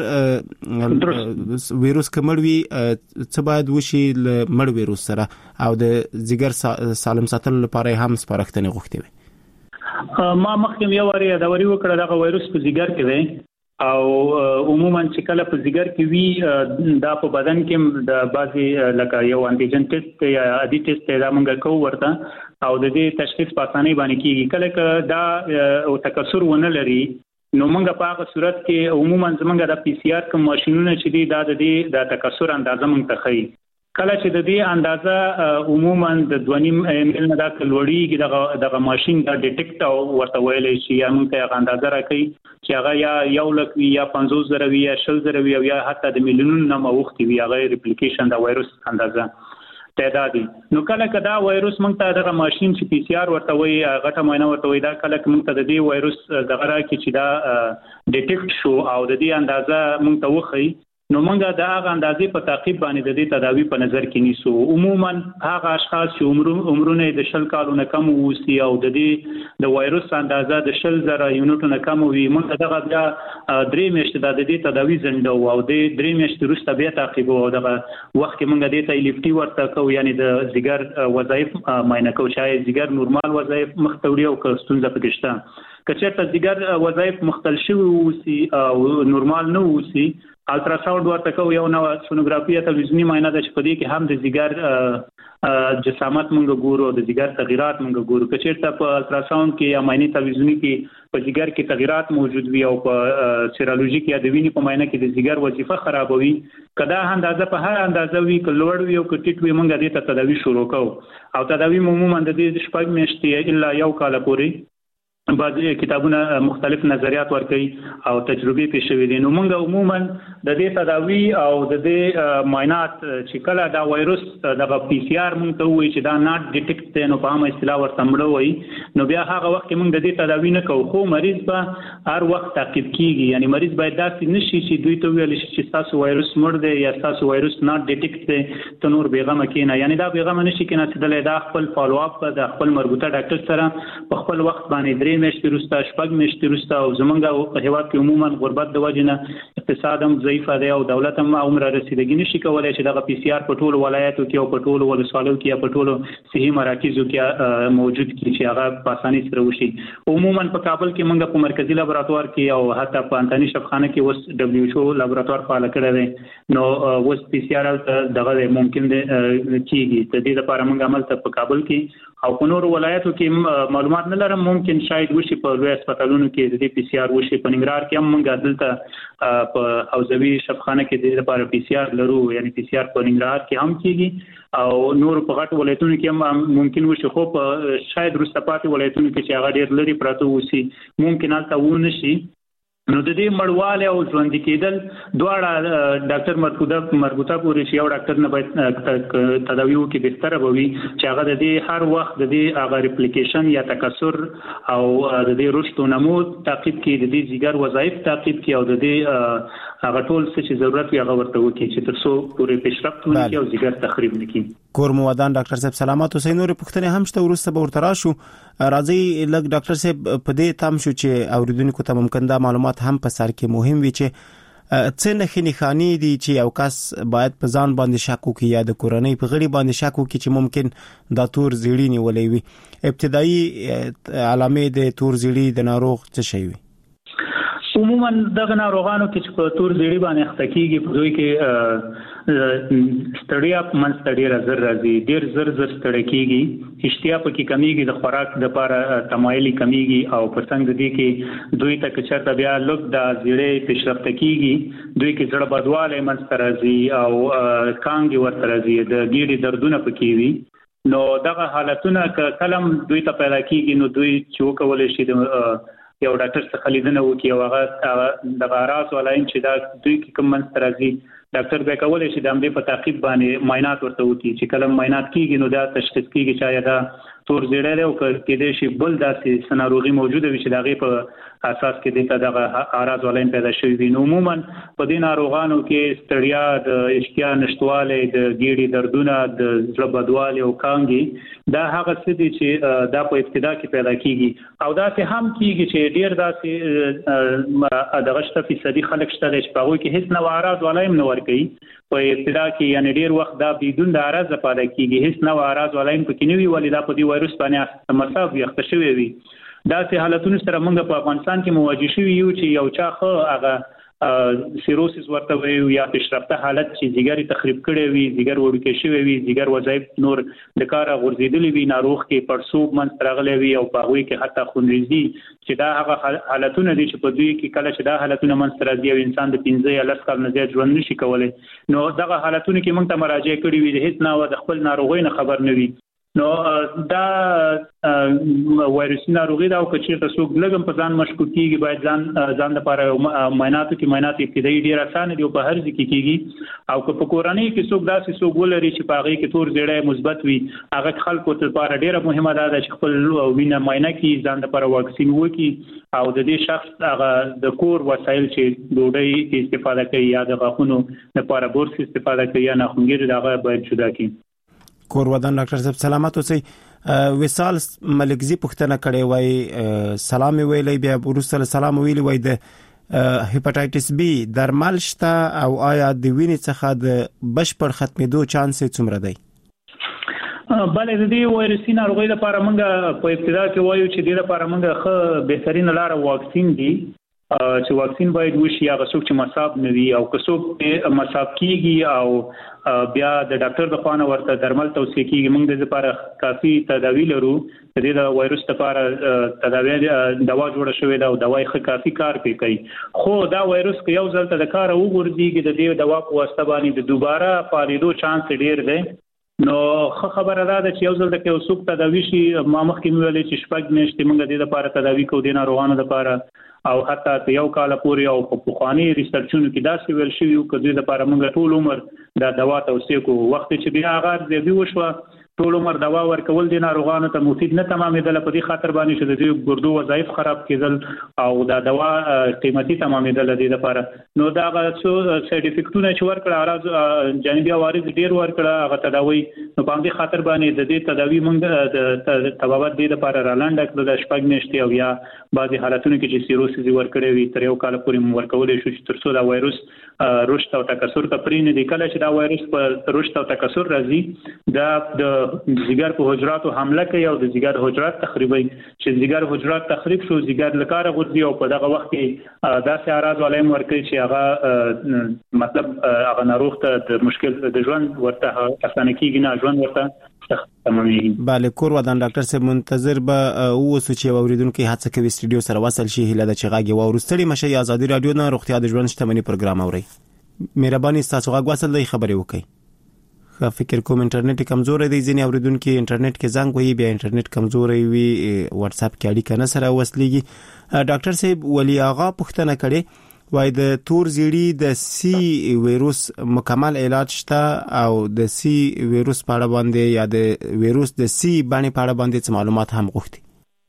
وایروس کمر وی څه باید وشي ل مړ وایروس سره او د زیګر سالم ساتلو لپاره هم سپارښتنه غوښتي وي.
ما مخکې یو وری دا وری وکړه دا وایروس په زیګر کې دی او عموما چې کله په زیګر کې وی دا په بدن کې د بازي لکه یو انټیجن ټیسټ یا ادي ټیسټ دا موږ کوو ورته او د دې تشخیص په اسانۍ باندې کیږي. کله دا او تکثر ونه لري نو موږ په هغه صورت کې عموما زموږ د پی سی آر کوم ماشينونه چې دي دا د دې د تکثر اندازه موږ ته ښيي. کله چې د دې اندازه عموما د دوه نیم ایم ایل نه دا کلوړیږي دغه دغه ماشين دا ډیټیکټ او ورته ویل شي یا موږ ته اندازه راکړي چې هغه یا یو لک وی یا پنځوس زره وی یا شل زره وی یا حتی د میلیونونو نه موخت وی هغه ریپلیکیشن د وایروس اندازه تعدادي. نو کله کدا وایروس موږ ته دغه ماشين چې پی سی آر ورته وي غټه معاینه ورته وي دا کله موږ ته د دې وایروس دغه راکړي چې دا ډیټیکټ شو او د دې اندازه موږ ته وخی نو موږ د هغه اندازې په تعقیب باندې د دې تداوی په نظر کې نیسو. عموما هغه اشخاص چې عمر عمرونه د شل کالونو کم ووسی او د دې د وایروس اندازه د شل زره یونټونو کم وي موږ دغه بیا درې میاشتې د دې تداوی زنده او د درې میاشتې وروسته بیا تعقیب او دغه وخت کې موږ د دې لیفټي ورته کوو یعنی د زیګر وظایف معاینه کوو چې زیګر نورمال وظایف مختوري او ستونزه پکې شته. کچېرته زیګر وظایف مختل شوی ووسی او نورمال نه ووسی الټراساوند ورته کوو یو نو سونوګرافي ته تلویزیونی معاینه د شپدي کې هم د زیګر جسامت مونږ ګورو د زیګر تغیرات مونږ ګورو. کچېرته په الټراساوند کې یا معاینه تلویزیونی کې په زیګر کې تغیرات موجود وي او په سیرولوژي کې د وینې په معاینه کې د زیګر وظیفه خرابوي کدا اندازه په هر اندازه وی کلوړ وی او کټیټ وی مونږ د دې تداوی شروع کوو او تداوی عموما د دې شپږ میاشتې الا یو کال پورې بعضی کتابونه مختلف نظریات ورکوي او تجربې پیښ شوې دي. نو موږ عموما د دې تداوی او د دې معاینات چې کله دا وایروس د پی سی آر موږ ته وایي چې دا ناٹ ډیټیکټ دی نو په عامه اصطلاح ورته مړه وایي نو بیا هغه وخت موږ د دې تداوی نه کوو خو مریض به هر وخت تعقیب کیږي. یعنی مریض باید داسې نشي چې دوی ته ویل شي چې تاسو وایروس مړ دی یا تاسو وایروس ناٹ ډیټیکټ دی ته نور بیغمه کینه. یعنی دا بیغمه نشي کینه چې د دا خپل فالو اپ د خپل مربوطه ډاکټر سره په خپل وخت باندې درې میاشتې وروسته شپږ میاشتې وروسته او زمونږ په هیواد کې عموما غربت د وجې نه اقتصاد هم ضعیف دی او دولت هم عمره رسیدګي نشي کولای چې دغه پی سی آر په ټولو ولایتو کې او په ټولو ولسوالیو کې یا په ټولو صحي مراکزو کې موجود کړي چې هغه په اسانۍ سره وشي. عموما په کابل کې موږ په مرکزی لابراتوار کې او حتی په انتاني شفخانه کې اوس دبليو ایچ او لابراتوار فعال کړی دی نو اوس پی سی آر دغه ممکن دی کېږي. د دې لپاره موږ عمل ته په کابل کې او په نورو ولایتو کې معلومات نه لرم ممکن شاید وشي په لوی هسپتالونو کې د دې پی سی آر وشي. په ننګرهار کې هم موږ دلته په حوزوي شفخانه کې د دې لپاره پی سی آر لرو یعنی پی سی آر په ننګرهار کې هم کېږي او نور په غټ ولایتونو کې هم ممکن وشي خو په شاید وروسته پاتې ولایتونو کې چې هغه ډېر لري پراته وشي ممکن هلته ونه شي. نو د دې مړواله او ژوند کېدل دواړه ډاکټر مربوطه مربوطه پورې شي او ډاکټر نه باید تداوی وکړي بهتره به وي چې هغه د دې هر وخت د دې هغه ریپلیکیشن یا تکثر او د دې رشد او نمو تعقیب کړي د دې جګر وظایف تعقیب کړي او د دې هغه ټول څه چې ضرورت وي هغه ورته وکړي چې تر څو پورې پیشرفت وکړي او جګر تخریب نکړي.
کور مو ودان ډاکټر صاحب سلامات اوسئ. نور پوښتنې هم شته ورسته به ورته راشو. راځي لګ ډاکټر صاحب په دې تام شو چې اوریدونکو ته ممکن دا معلومات هم په سر کې مهم وي چې څه نښې نښانې دي چې یو کس باید په ځان باندې شک وکړي یا د کورنۍ په غړي باندې شک وکړي چې ممکن دا تور زیړی نیولې وي. ابتدایي علامې د تور زیړی د ناروغ څه شي وي؟
عموما دغه ناروغانو کې چې په تور زیړی باندې اخته کیږي په دوی کې ستړیا منځ ډېر زر راځي ډېر زر زر ستړی کیږي اشتیا پکې کمیږي د خوراک د لپاره تمایلي کمیږي او په څنګ د دې کې دوی ته چرته بیا لوګ د زیړی پیشرفت کیږي دوی کې زړه بدواله منځ راځي او کانګي ورته راځي د ګیډې دردونه پکې وي. نو دغه حالتونه کلم دوی ته پیدا کیږي نو دوی چې وکولای شي د یو ډاکټر څخه لیدنه وکړي او هغه د غراس ولایم چې دا دوی کې کوم منځ راځي ډاکټر به کولای شي د امر په تعقیب باندې معاینات ورته وکړي چې کله معاینات کیږي نو دا تشخیص کیږي چې دا تور زیړی دی او کې د شي بل داسې سناروغي موجوده وي چې دغه په اساس کې د دغه اعراض ولین پیدا شوي وي. نو عموما په دې ناروغانو کې ستړیا، د اشتها نشټواله، د ګیډې دردونه، د زړه بدوالی او کانګي دا هغه څه دي چې دا په ابتدا کې پیدا کیږي او دا څه هم کیږي چې ډیر داسې دغه شته فیصدي خلک شته چې په هغه کې هیڅ نو اعراض ولین نه ورکوي په ابتدا کې، یعنی ډیر وخت دا بدون د اعراض پیدا کیږي، هیڅ نو اعراض ولین پکې نه وي ولې دا په دې وایروس باندې مصاب یخته شوی وي. دا سه حالتونو سره موږ په افغانستان کې مواجه شوي یو چې یو چا خو هغه سیروسس ورته وي یا پیشرفته حالت چې ځیګر تخریب کړي وي، ځیګر وړوکی شوی وي، ځیګر وظایف نور د کار غورځېدلې وي، ناروغ کې پړسوب منځ راغلی وي او په هغوی کې حتی خونریزي چې دا هغه حالتونه دي چې په دوی کې کله چې دا حالتونه منځ راځي او انسان د پنځه یا لس کال نه زیات ژوند نشي کولی، نو دغه حالتونه کې موږ ته مراجعه کړي وي، هیڅ نه د خپل ناروغۍ نه خبر نه وي. نو دا وایرسي ناروغي دا او چې تاسو لګم په ځان مشکوک کیږي، باید ځان ځان لپاره معایناتو کې معاینات ابتدایي ډیر اسانه دي او په هر ځای کې کیږي او که په کورنۍ کې څوک داسې څوک ولري چې په هغه کې تور زیړی مثبت وي، هغه خلکو ته لپاره ډیره مهمه ده چې خپل وینه معاینه کړي، ځان لپاره واکسین وکړي او د دې شخص هغه د کور وسایل چې ډوډۍ استفاده کوي یا د غاښونو لپاره برس استفاده کوي یا ناخونګیر دغه باید جدا کړي.
کور ودان ډاکټر صاحب سلامات اوسئ. وصال ملکزی پوښتنه کړې وای سلام ویلې بیا ورسره سلام ویلې وای د هپاتایټس بی درمل شته او آیا د وینې څخه د بشپړ ختمېدو چانس څومره دی؟
بله د دې وایرسي ناروغۍ لپاره موږ په ابتدا کې وایو چې د لپاره موږ ښه بهترین لاره واکسین دی چې واکسین باید وشي. هغه څوک چې مصاب نه وي او که څوک مصاب کیږي او بیا د ډاکټر د خوانه ورته درمل توصیه کیږي، موږ د لپاره کافي تداوی لرو. د دې د وایروس لپاره تداوی دوا جوړه شوې ده او دوا یې کافي کار کوي، خو دا وایروس که یو ځل ته د کار وګرځي د دې دوا په واسطه باندې د دوباره فعالیدو چانس ډیر دی. نو خو خبره ده چې یو ځل د کې وسوک تداوی شي، ما مخکې ویلې چې شپږ میاشتې موږ د دې لپاره تداوی کوو د ناروغانو لپاره او حتی یو کال پورې او په پخواني ریسرچونو کې داسې ویل شوي چې د دې لپاره موږ ټول عمر دا دوا توصیه کوو. وخت چې بیا هغه زیږي وشوه ټول عمر دوا ورکول د ناروغانو ته مفید نه تمامېدل، په دې خاطر باندې چې د دې ګردو وظایف خراب کېدل او دا دوا قیمتي تمامېدل د دې لپاره. نو دا څو سایډ افیکټونه چې ورکړه اعراض جانبي عوارض ډیر ورکړه هغه تداوی، نو په دې خاطر باندې د دې تداوی موږ د تبابت د لپاره رالانډ کړل د شپږ میاشتې او یا بعضي حالتونو کې چې سیروسس ورکړي وي تر یو کال پورې ورکولې شو چې تر څو دا وایروس رشد او تکثر ته پرې نه دی. کله چې دا وایروس په رشد او تکثر راځي دا د ځیګر په حجراتو حمله کوي او د ځیګر حجرات تخریبوي، چې ځیګر حجرات تخریب شو ځیګر لکاره غورځي او په دغه وخت کې داسې اعراض ولیم ورکوي چې هغه مطلب هغه ناروغ ته د مشکل د ژوند ورته اسانه کیږي، نه ژوند ورته تمامېږي.
بله کور ودان ډاکټر صاحب منتظر به اوسو چې اوریدونکو هڅه کوي استډیو سره وصل شي. هیله ده چې غاګي واورستړي مشه آزادي رادیو نه روغتیا د ژوند شتمنۍ پروګرام اوري. مهرباني تاسو غاګ وصل دی خبرې وکړئ. خو فکر کوم انټرنیټ کمزور دی، ځینې اوریدونکو انټرنیټ کې زنګ وایي بیا انټرنیټ کمزور وي واتس اپ کې اړیکه نه سره وصلېږي. ډاکټر صاحب ولی آغا پوښتنه کړې وای د تور زیړي د سی وایروس مکمل علاج شته او د سی وایروس په اړه باندې یا د وایروس د سی باندې په اړه باندې معلومات هم غوښتي.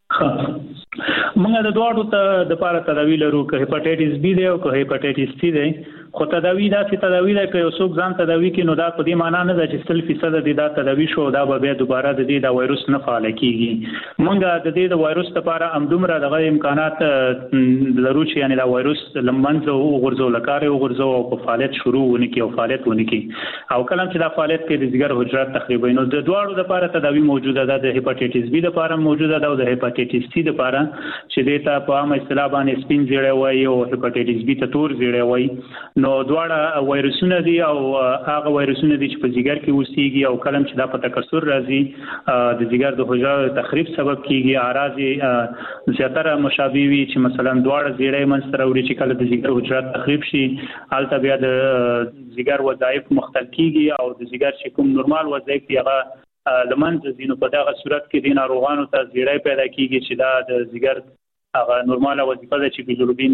موږ د دوړو ته د لپاره تداوی لرو، که هپاتایټس بی دی او که هپاتایټس سی دی، خو تداوی دا چې تداوی ده که یو څوک ځان تداوی کوي نو دا په دې معنا نه ده چې سل فیصد د دا تداوی شو دا به بیا دوباره د دې د وایروس نه فعال کیږي. موږ د دې د وایروس لپاره همدومره دغه امکانات لرو چې یعنی دا وایروس لمنځه وغورځو لکاره وغورځو او په فعالیت شروع ونی کی او فعالیت ونی کی او کله چې دا فعالیت کې د ځګر حجرات تخریبوي. نو د دوړو لپاره تداوی موجوده ده، د هپاتایټس بی لپاره موجوده ده او د هپاتایټس سی لپاره چې دیتا په عام اصطلاح باندې سپین زیړی وایي او هپاتایټس بی ته تور زیړی وایي. نو دواړه وایرسونه دي او هغه وایرسونه دي چې په ځګر کې اوسېږي او کله چې دا په تکثر راځي د ځګر د حجرو تخریب سبب کیږي. اعراض زیاتره مشابه وي چې مثلا دواړه زیړی منځ ته راوړي چې کله د ځګر حجرات تخریب شي هلته بیا د ځګر وظایف مختل کیږي او د ځګر چې کوم نورمال وظایف هغه لمنځه ځي. نو په دغه صورت کې د ناروغانو ته زیړی پیدا کیږي چې دا د ځګر هغه نورماله وظیفه ده چې بیلروبین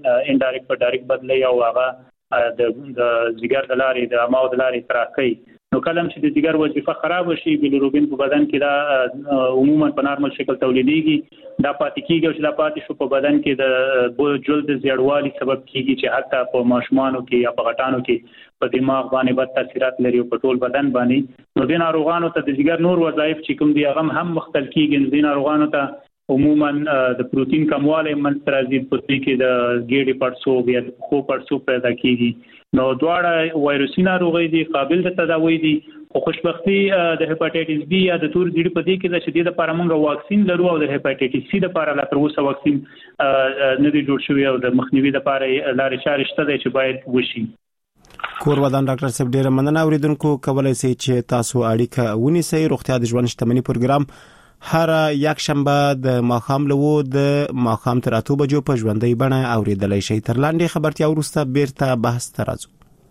انډایرکټ په ډایرکټ بدلوي او هغه د ځګر د لارې د اماو د لارې تراکي. نو کله چې د جګر وظیفه خراب شي بیلیروبین په بدن کې دا عموما په نارمل شکل تولیدېږي دا پاتې کیږي او چې دا پاتې شو په بدن کې د جلد زیړوالي سبب کیږي چې حتی په ماشومانو کې یا په غټانو کې په دماغ باندې بد تاثیرات لري او په ټول بدن باندې نو د ناروغانو ته د جګر نور وظایف چې کوم دي هغه هم مختل کیږي د ناروغانو ته عموما د پروتین کموالی منځ راځي په دې کې د ګېډې پړسوب یا خو پړسوب پیدا کیږي نو دواړه وایروسي ناروغۍ دي قابل د تداوی دي خو خوشبختي د هپاتایټس بي یا د تور زیړي په دې کې د شدید لپاره موږ واکسین لرو او د هپاتایټس سي لپاره لا تر اوسه واکسین نه دی جوړ شوی او د مخنیوي لپاره لارې چارې شته دي چې باید وشي.
کور ودان ډاکټر صاحب ډیر مننه اوریدونکو کولای شئ چې تاسو اړیکه ونیسئ. روغتیا د ژوند شتمنۍ پروګرام هر یک شنبه د ماښام له د ماښام تر اته بجو په ژوندۍ بڼه اوریدلای شئ. تر لاندې خبرتیا وروسته بیرته بحث ته راځو.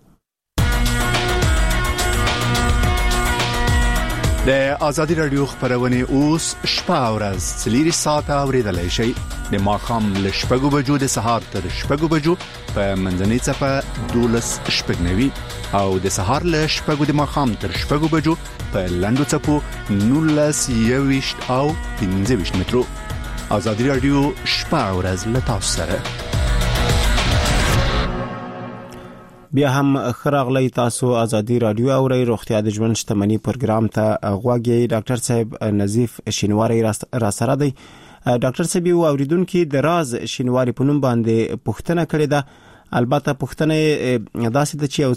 د آزادی رادیو خبرونه اوس شپه او ورځ څلور ساعته اوریدلای شئ. د ماښام له شپږو بجو د سهار تر شپږو بجو په منځنۍ څپه دولس شپږنوي او د سهار له شپږو د ماښام تر شپږو بجو په لنډو څپو نولس یويشت او پنځه ویشت مترو. آزادی رادیو شپه او ورځ له تاسو سره. بیا هم خراغلی تاسو آزادی رادیو اوري روغتیا د ژوند شتمنۍ پروګرام ته غواګي. ډاکټر صاحب نظیف شینواری را سره دی. ډاکټر صاحب یو اوریدونکو د راز شینواری په نوم باندې پوښتنه کړې ده. البته پوښتنه داسې ده چې یو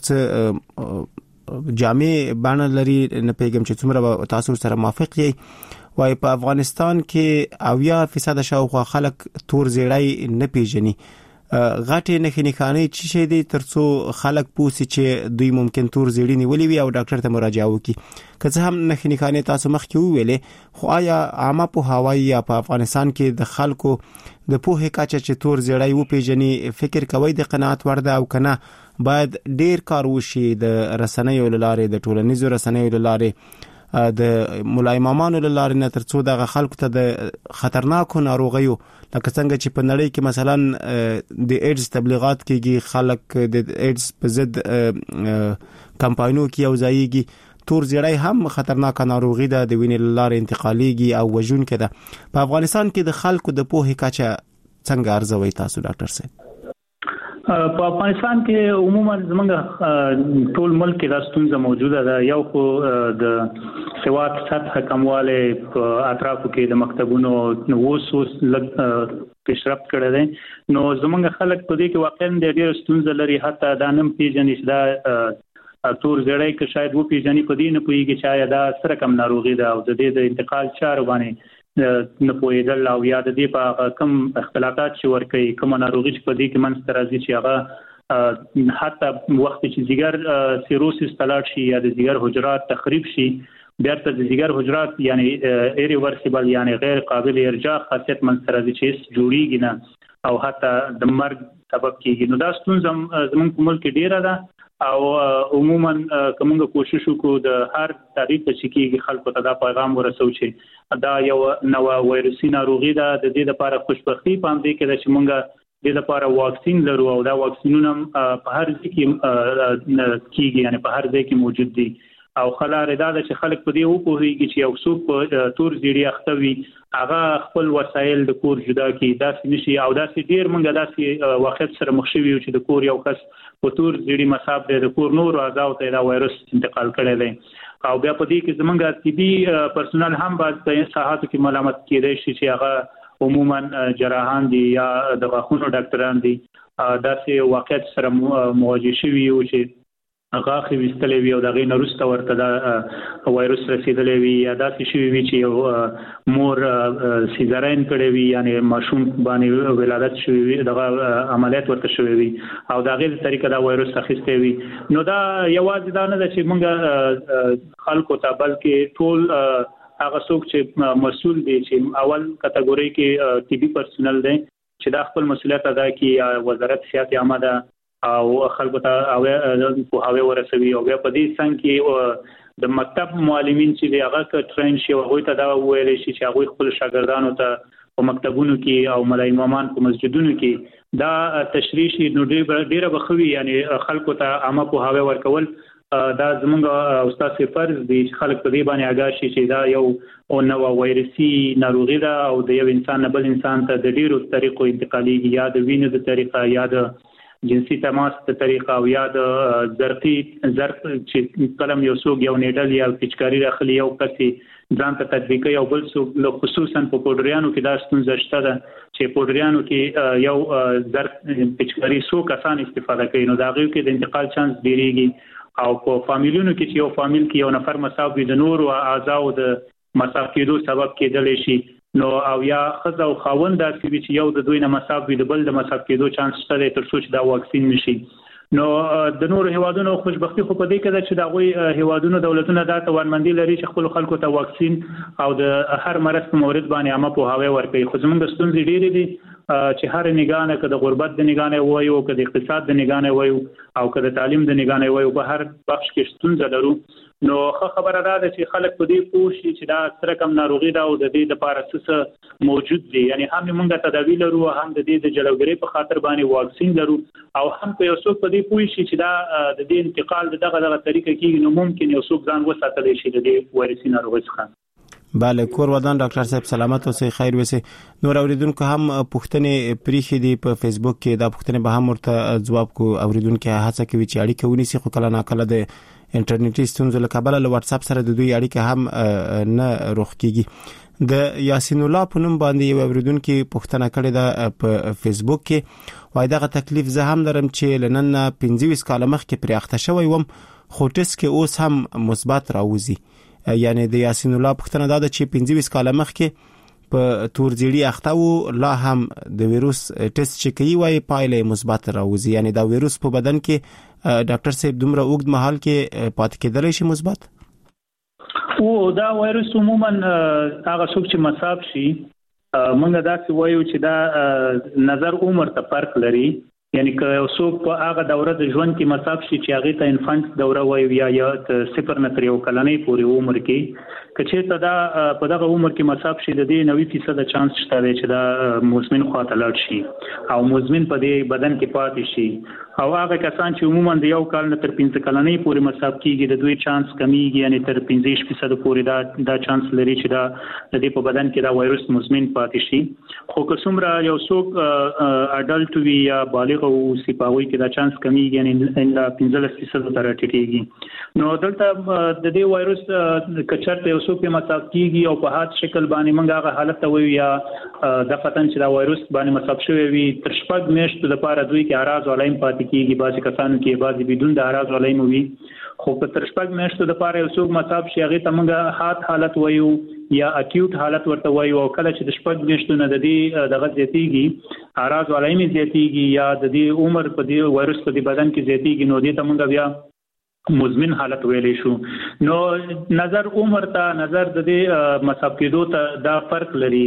څه جامع باندې لري نه پیغام چې څومره تاسو سره موافق یې وای په افغانستان کې اویا فیصد شاوخوا خلک تور زیړی نه پیژني. غټه نه خنیخانه چې شه دي ترڅو خلک پوسی چې دوی ممکن تور زیړی نیولې وي او ډاکټر ته مراجعه وکړي. که څه هم نه خنیخانه تاسو مخ کې ویلې خو آیا عامه په هوایی یا په افغانستان کې د خلکو د پوهه کچه چې تور زیړی و پیژني فکر کوي د قناعت ورده او کنه باید ډیر کار وشي د رسنیو لاره د ټولنیزو رسنیو لاره د مولای امامانو لاره نه ترڅو د خلکو ته د خطرناکو ناروغیو لکه څنګه چې په نړۍ کې مثلا د ایډز تبلیغات کېږي خلک د ایډز په ضد کمپاینو کې او ځایږي تور زیړی هم خطرناک ناروغي ده د وینې لاره انتقالېږي او وژونکې ده. په افغانستان کې د خلکو د پوهې کچه څنګه ارزوي تاسو ډاکټر صاحب؟
په افغانستان کې عموما زمونږ ټول ملک کې دا ستونزه موجوده ده. یو خو د سواد سطح کمواله په اطرافو کې د مکتبونو نو وسوس لږ پیشرفت کړی دی نو زمونږ خلک په دې کې واقعا د ډېر ستونزه لري. حتی دا نم پیژنې چې دا تور زیړی که شاید و پیژنې په دې نه پوهېږي چې آیا دا سره کم ناروغي ده او د دې د انتقال چارو باندې نه پوهېدل او یا د دې په کم اختلافات چې ورکوي کوم ناروغي چې په دې کې منځته راځي چې هغه حتی وخت چې جګر سیروسس تلاړ شي یا د جګر حجرات تخریب شي بیا ته د جګر حجرات یعنی ایریورسیبل یعنی غیر قابل ارجاع خاصیت منځته راځي چې جوړیږي نه او حتی د مرګ سبب کیږي. نو دا ستونزه زموږ په ملک کې ډیره ده او عموما کومه کوشش وکړو د هر تاریخ چې کېږي خلکو ته دا پیغام ورسو چې دا یو نو وایروسي ناروغي ده. د دې لپاره خوشبختی پام دی کې چې مونږ د لپاره واکسین لرو او دا واکسینونه په هر ځای کې کېږي یعنی په هر ځای کې موجود دي او خلاره دا چې خلک په دې وپوهیږي چې یو څوک په تور زیړی اختوي هغه خپل وسایل د کور جدا کی داسې نشي او داسې ډیر مونږ داسې وخت سره مخ شوی چې د کور یو کس په تور زیړی مصاب د کور نور اعضاء ته دا وایرس انتقال کړی دی او بیا په دې کې زمونږ طبي پرسونل هم باید په ساحاتو کې ملامت کېدای شي چې هغه عموما جراحان دي یا د غاښونو ډاکټران دي داسې واقعیت سره مواجه شوي او چې غاښ وستلې وي او دغه نورسته ورته دا وایرس رسیدلې وي یا داسې شوی وي چې یو مور سیزارین کړی وي یعنی ماشوم باندې ولادت شوی وي دغه عملیات ورته شوی وي او دغه طریقه دا وایرس اخیسته وي. نو دا یوازې دا نه ده چې موږ خلکو ته بلکې ټول هغه څوک چې مسؤل دي چې اول کټګوري کې طبي پرسونل دي چې دا خپل مسؤلیت ادا کوي. وزارت صحت عامه ده او خلکو ته او په هغه ورسوي او بیا په دې څنګه کې د مکتب معلمین چې دی هغه ک ټرین شي او ته دا ویل شي چې هغه خپل شاګردانو ته په مکتبونو کې او ملای امامان په مسجدونو کې دا تشریح نو ډیره بخوي یعنی خلکو ته عامه په هغه ورکول دا زموږ استاد فرض دی چې خلک په دې باندې آگاه شي چې دا یو او نو وایرسي ناروغي ده او د یو انسان بل انسان ته د ډیرو طریقو انتقالي یا د وینې د طریقه یا د جنسي تماس په طریقه او یا د زرقي زرق چې کلم یو څوک یو نیډل یا پچکاری راخلي یو کسي ځان ته تطبیقي او بل څوک خصوصا په پودریانو کې دا ستونزه شته ده چې پودریانو کې یو زرق پچکاری څو کسان استفاده کوي نو دا غوي کې د انتقال چانس ډیریږي او په فامیلونو کې چې یو فامیل کې یو نفر مصاب وي د نور او اعضاء د مصاب کېدو سبب کېدلی شي نو او یا خزه او خاوند چې یو د دوی نه مصاب وي د بل د مصاب کېدو چانس شته تر څو چې دا واکسین نشي نو د نور هیوادونو خوشبختی خو په دې کې ده چې دا غوي هیوادونو دولتونه دا توانمندي لري چې خپل خلکو ته واکسین او د هر مرض په مورد باندې عامه په هاوی ورکړي خو زموږ ستونزې ډېرې دي چې هر نگانه که د غربت د نگانه وایو که د اقتصاد د نگانه وایو او که د تعلیم د نگانه وایو په هر بخش کې ستونزه لرو نو خبره ده چې خلک په دې پوه شي چې دا سره کم ناروغي ده او د دې لپاره څه موجود دي یعنی هم موږ تداوی لرو هم د دې د جلوګری په خاطر باندې واکسین لرو او هم په یو څوک په دې پوه شي چې دا د دې انتقال دغه دغه طریقه کې نو ممکن یو څوک ځان وساتلی شي د دې وایرسي ناروغي څخه
بله کور ودان ډاکټر صاحب سلامت اوسئ خیر وسه نور اوریدونکو هم پوښتنې پریخي دي په فیسبوک کې دا پوښتنې به هم ورته جواب کو اوریدونکو هڅه کوي چې اړیکه ونیسي خو کله ناکله د انټرنیټي ستونزو له کبله له واتس اپ سره د دوی اړیکه هم نه روخ کیږي د یاسین الله په نوم باندې یو اوریدونکو پوښتنه کړې ده په فیسبوک کې وای دغه تکلیف زه هم لرم چې لنن پنځه ویشت کال مخکې پرې اخته شوی وم خو ټیسټ کې اوس هم مثبت راوځي یعنی د یاسین الله پوښتنه دا ده چې پنځه ویشت کال مخکې په تورزیړي اخته وو لا هم د وایروس ټیسټ چې کوي وای پایله مثبت راوځي یعنی دا وایروس په بدن کې ډاکټر صاحب دومره اوږد مهال کې پات کېدلی شي مثبت
او دا وایروس عموما هغه څوک چې مصاب شي موږ دا څه وایو چې دا نظر عمر ته فرق لري یعنی که یو څوک په هغه دوره د ژوند کې مصاب شي چې هغه ته انفانټ دوره وایو یا یا صفر نه تر یو کلنۍ پورې عمر کې کچې دا په دغه عمر کې مصاب شي د دې نوي فیصد چانس شته چې دا مزمن خواته لاړ شي او مزمن په دې بدن کې پاتې شي او هغه کسان چې عموما د یو کال نه تر پنځه کلنۍ پورې مصاب کیږي د دوی چانس کمیږي یعنی تر پنځه فیصد پورې دا دا چانس لري چې دا د دې په بدن کې دا وایروس مزمن پاتې شي خو که څومره یو څوک اډلټ وي یا بالغ او سپاوی کې دا چانس کمیږي یعنی ان پنځه فیصد تر ټیټیږي نو دلته د دې وایروس کچرته یو څوک په مصاب کیږي او په هات شکل باندې موږ هغه حالت ته وایو یا د فتن چې دا وایروس باندې مصاب شوی وي تر شپږ میاشتو لپاره دوی کې اعراض ولایم پاتې کیږي بعضی کسانو کې بعضی بدون د اعراض ولایم وي خو په تر شپږ میاشتو لپاره یو څوک مصاب شي هغه ته موږ هات حالت وایو یا اکیوټ حالت ورته وایو او کله چې د شپږ میاشتو نه د دې دغه زیاتیږي اعراض ولایم زیاتیږي یا د دې عمر په دې وایروس په دې بدن کې زیاتیږي نو دې ته موږ بیا مزمن حالت ویلې شو نو نظر عمر ته نظر د دې مصاب کېدو ته دا فرق لري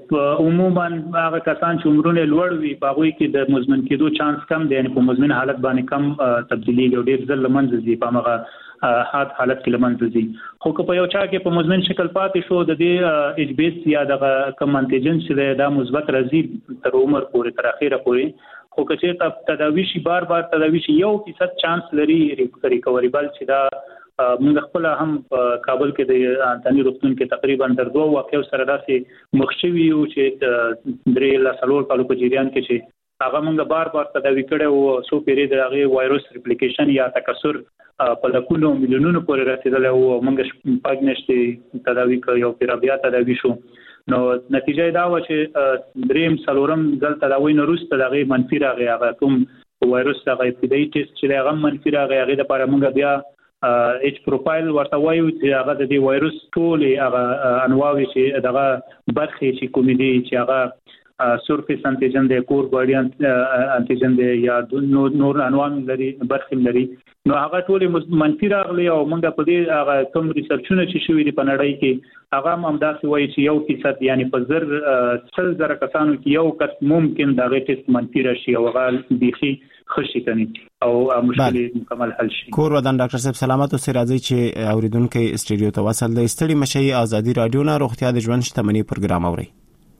عموما هغه کسان چې عمرونه لوړ وي په هغه کې د مزمن کېدو چانس کم دی یعنی په مزمن حالت باندې کم تبدیلی او ډیر ځل لمنځ ځي په هغه حالت حالت کې لمنځ ځي خو که په یو چا کې په مزمن شکل پاتې شو د دې ایچ بی اس یا د کم انټیجن چې دا مثبت راځي تر عمر پورې تر اخیره پورې خو که چې تداوی شي بار بار تداوی شي یو فیصد چانس لري ریکوري بل چې دا موږ خپل هم کابل کې د انتنی روغتون کې تقریبا تر دوه واقعو سره داسې مخشوي او چې درې لا څلور کالو په جریان کې چې هغه موږ بار بار تداوی کړو او سو پیری د هغه وایروس ریپلیکیشن یا تکثر په لکونو میلیونونو پورې رسیدل او موږ پاګنشتي تداوی کړو او پیر بیا تداوی شو نو نتیجه دا و چې دریم سلورم ځل تداوی نه وروسته دغه منفي راغی هغه کوم وایروس هغه ابتدایي ټیسټ چې هغه منفي راغی هغه لپاره موږ بیا ایچ پروفایل ورته وایو چې هغه د دې وایروس ټول هغه انواوي چې دغه برخې چې کوم دي چې هغه سورفیس انټیجن د کور باډي انټیجن د یا نور انواع لري برخې لري نو هغه ټول منفي راغلي او موږ په دې هغه کوم ریسرچونه چې شوي دي په نړۍ کې هغه هم همداسې وایي چې یو فیصد یعنی په زر سل زره کسانو کې یو کس ممکن دا ټیسټ منفي راشي او هغه بيخي خشي کني او مشکل مکمل حل شي
کور ودان ډاکټر صاحب سلامت اوسئ راځي چې اوریدونکو استډیو ته وصل د استړي مشي ازادي رادیو نه روغتیا د ژوند شتمنۍ پروګرام اوري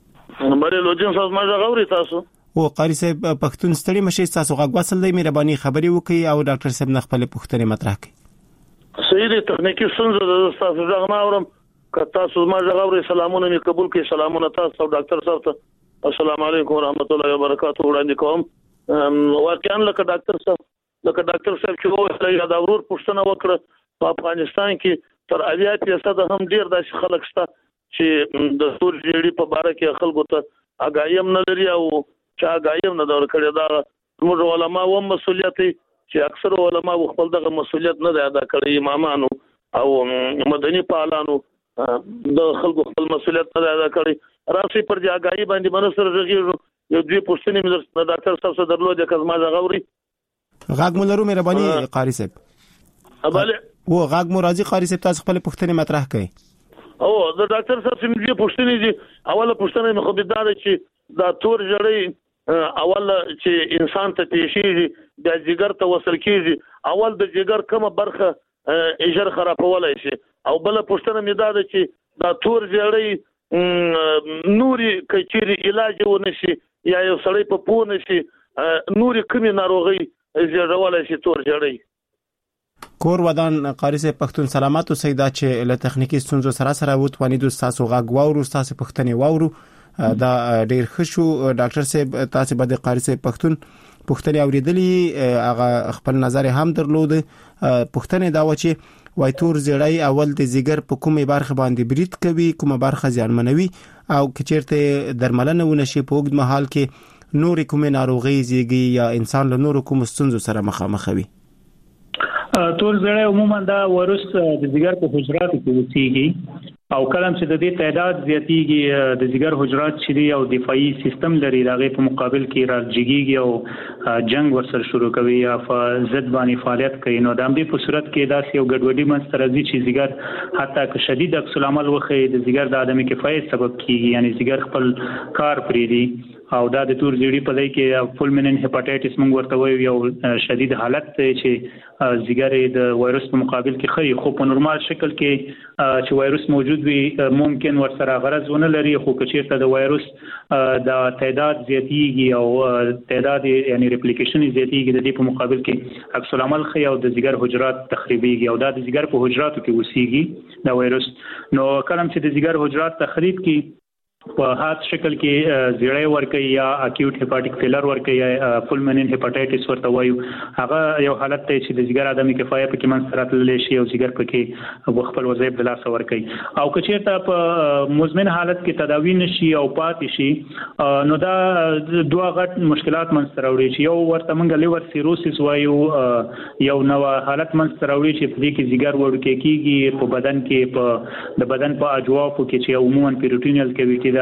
نمبر لوجن صاحب ما غوړی تاسو
او قاری صاحب پښتون ستړي مشي تاسو غوښ وصل دی مهرباني خبري وکي او ډاکټر صاحب نه خپل پوښتنه مطرح کړي
سیدی تخنیکی ستونزه د تاسو ځغ نه اورم که تاسو ما ځغ اورئ سلامونه مې قبول کړئ. سلامونه تاسو او ډاکټر صاحب ته. السلام علیکم ورحمت الله وبرکاته وړاندې کوم. واقعا لکه ډاکټر صاحب لکه ډاکټر صاحب چې وایي دا ورور پوښتنه وکړه په افغانستان کې تر اویا فیصد هم ډیر داسې خلک شته چې د تور ژیړي په باره کې خلکو ته اګایم نه لري او چې اګایم نه دور کړی. دا موږ علما و مسولیت چې اکثر علما خپل دغه مسولیت نه ادا کړی. امامانو او مدني پالانو د خلکو خپل مسولیت نه ادا کړی. راسي پر دې اګای باندې منسر رغیږي. یو دوی پوښتنې مې د ډاکټر صاحب سره درلودې که ما غوړي
غاګ مولرو مهرباني قاری صاحب.
بله
و غاګ مو راځي قاری صاحب تاسو خپل پوښتنې مطرح کړئ.
او د ډاکټر صاحب څخه پوښتنې دي. اوله پوښتنه مې خو بده ده چې دا تور ژړی اول چې انسان ته پیښیږي د جګر ته وصل کیږي اول د جګر کومه برخه اجر خرابولای شي. او بل پوښتنه مې ده چې دا تور ژړی نوري کچيري علاج ونشي یا یو سړی په پونه شي نوري کومي ناروغي زیږولای شي تور ژړی.
کور ودان قاری صاحب پښتون سلامات اوسئ. دا چې له تخنیکی ستونزو سره سره وتوانید تاسو غاګ واورو تاسو پښتنې واورو دا ډیر ښه شو. ډاکټر صاحب تاسو به د قاری صاحب پښتون پښتنې اوریدلې هغه خپل نظر هم درلود. پښتنې دا و چې وای تور زیړی اول د زیګر په کومه برخه باندې برید کوي کومه برخه ځانمنوي او کچیرته درملنه ونشي په وګد محل کې نور کومه ناروغي زیږي یا انسان له نور کوم ستونزو سره مخامخ وي.
تور زړی عموما دا وایرس د جګر په حجراتو کې وسیږي او کلم چې د دې تعداد زیاتیږي د جګر حجرات چې دی او دفاعي سیستم لري دغه په مقابل کې راځيږي او جنگ ورسره شروع کوي یا ضد باندې فعالیت کوي. نو د همدې په صورت کې دا یو ګډوډي منځ راځي چې جګر حتی که شدید عکس العمل وخی د جګر د عدم کفایت سبب کیږي یعنی جګر خپل کار پریدي او دا د تور زیړي په ځای کې فولمینن هپاتایټس موږ ورته وایو یو شدید حالت چې جګر د وایرس په مقابل کې خري خو په نورمال شکل کې چې وایرس موجود وي ممکن ورسره غرض ونه لري خو کچیرته د وایرس د تعداد زیاتیږي او تعداد یعنی ریپلیکیشن زیاتیږي د دې په مقابل کې عکس العمل خي او د جګر حجرات تخریبيږي او دا د جګر په حجراتو کې وسیږي دا وایرس. نو کلم چې د جګر حجرات تخریب کې په هات شکل کې زیړی ورکي یا اکیوټ هپاټیک فیلر ورکي یا فولمینن هپاتایټس ورته وایو. هغه یو حالت دی چې د جګر عدم کفایت په کې منځ راتللی شي او جګر پکې خپل وظایف د لاس ورکي او کچیرته په مزمن حالت کې تداوی نشي او پاتې شي نو دا دوه غټ مشکلات منځ راوړي چې یو ورته منګ لیور سیروسس وایو یو نو حالت منځ راوړي چې په دې کې جګر ورکي کیږي په بدن کې په د بدن په اجوافو کې چې عموما پیروټینیل کې دا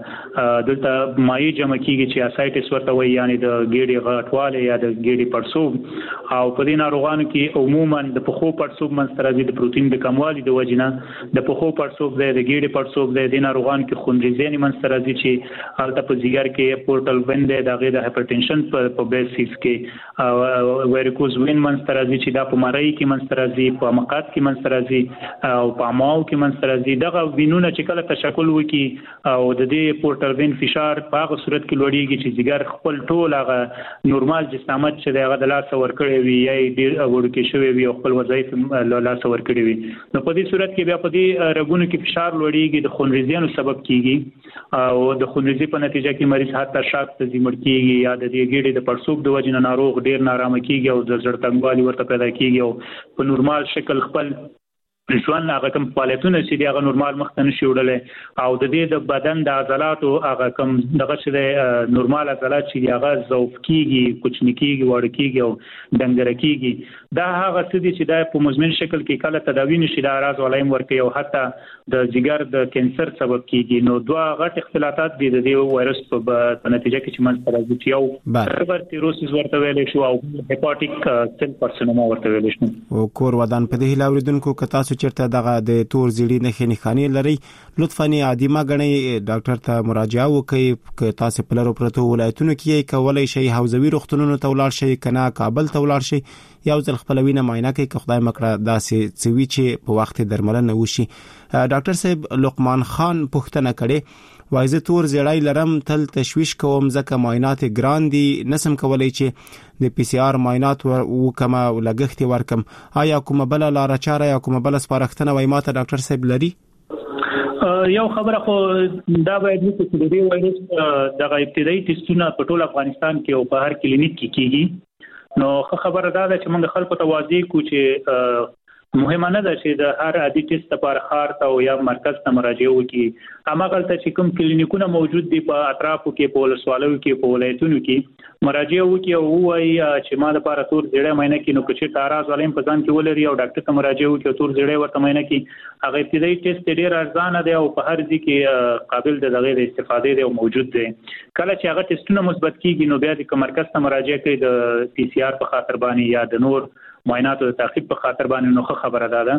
دلته مایع جمع کیږي چې اسایټس ورته وایي یعنی د ګېډې غټواله یا د ګېډې پړسوب او په دې ناروغانو کې عموما د پخو پړسوب منځ راځي د پروتین د کموالي د وجنه د پخو پړسوب د ګېډې پړسوب د ناروغانو کې خونریزي منځ راځي چې حالت په جګر کې پورټل وین د دغه د هایپرټنشن په بیسیس کې ویریکوز وین منځ راځي چې دا په مړی کې منځ راځي په مقعد کې منځ راځي او په ماو کې منځ راځي دغه وینونه چې کله تشکل وکي او د دې پورټل وین فشار په هغه صورت کې لوړیږي چې جګر خپل ټول هغه نورمال جسامت چې دغه د لاس ورکړې وي یا ډیر ورکې شوی وي او خپل وظایف له لاس ورکړې وي نو په دې صورت کې بیا په دې رګونو کې فشار لوړیږي د خونریزیانو سبب کیږي او د خونریزي په نتیجه کې مریض حتی شاک ته زیمړ کیږي یا د دې ګېډې د پړسوب د وجې نه ناروغ ډیر نارامه کیږي او د زړه تنګوالي ورته پیدا کیږي او په نورمال شکل خپل ژوند هغه کوم فعالیتونه چې هغه نورمال مخ ته نشي وړلای او د دې د بدن د عضلاتو هغه کوم دغه چې نورمال عضلات چې هغه ضعف کیږي کوچنی کیږي وړ کیږي او دنګر کیږي دا هغه څه دي چې د په مزمن شکل کې کله تداوی نشي د اراز ولایم ورکي او حتی د جګر د کینسر سبب کیږي نو دوه غټ اختلافات دي د دې وایرس په نتیجه کې چې منځ راځي چې یو سرور سیروسس ورته ویل شو او هپاټیک سیل کارسینوما ورته ویل شو
او کور ودان په دې لاوریدونکو کتا چرته دغه د تور زیړی نه خنخانی لري لطفاً عادیمه غنی ډاکټر ته مراجعه وکړئ که تاسو په لارو پرته ولایتونو کې کولای شي حوزوي روغتونونو ته ولاړ شي کنه کابل ته ولاړ شي یو ځل خپلوینه معاینه کوي که خدای مکړه داسې سوي چې په وخت درملنه وشي. ډاکټر صاحب لقمان خان پوښتنه کړي وایزه تور زیړای لرم تل تشویش کوم ځکه معاینات ګران دي نسم کولای چې د پی سی آر معاینات وکما لګښت ورکم آیا کومه بل لار چاره یا کومه بل سپارښتنه وای ماته ډاکټر صاحب لري
یو خبره خو دا باید وکړو چې د دې وایرس د ابتدایي ټیسټونه په ټول افغانستان کې او په هر کلینیک کې کیږي نو خبره دا ده چې موږ خلکو ته واضح کو چې مهمه نه ده چې د هر عادي ټیسټ لپاره خار ته او یا مرکز ته مراجعه وکړي هماغه ته چې کوم کلینیکونه موجود دي په اطرافو کې په ولسوالۍ کې په ولایتونو کې مراجعه وکړي او وایي چې ما لپاره تور زیړی مینه کې نو چې تاراز ولیم په ځان کې ولري او ډاکټر ته مراجعه وکړي تور زیړی ورته مینه کې هغه ابتدایي ټیسټ ډیر ارزانه دی او په هر ځای کې قابل د دغه استفادې دی او موجود دی کله چې هغه ټیسټونه مثبت کیږي نو بیا د مرکز ته مراجعه کوي د پی سی آر په خاطر باندې یا د نور معاینات او تعقیب په خاطر باندې نو خبره ده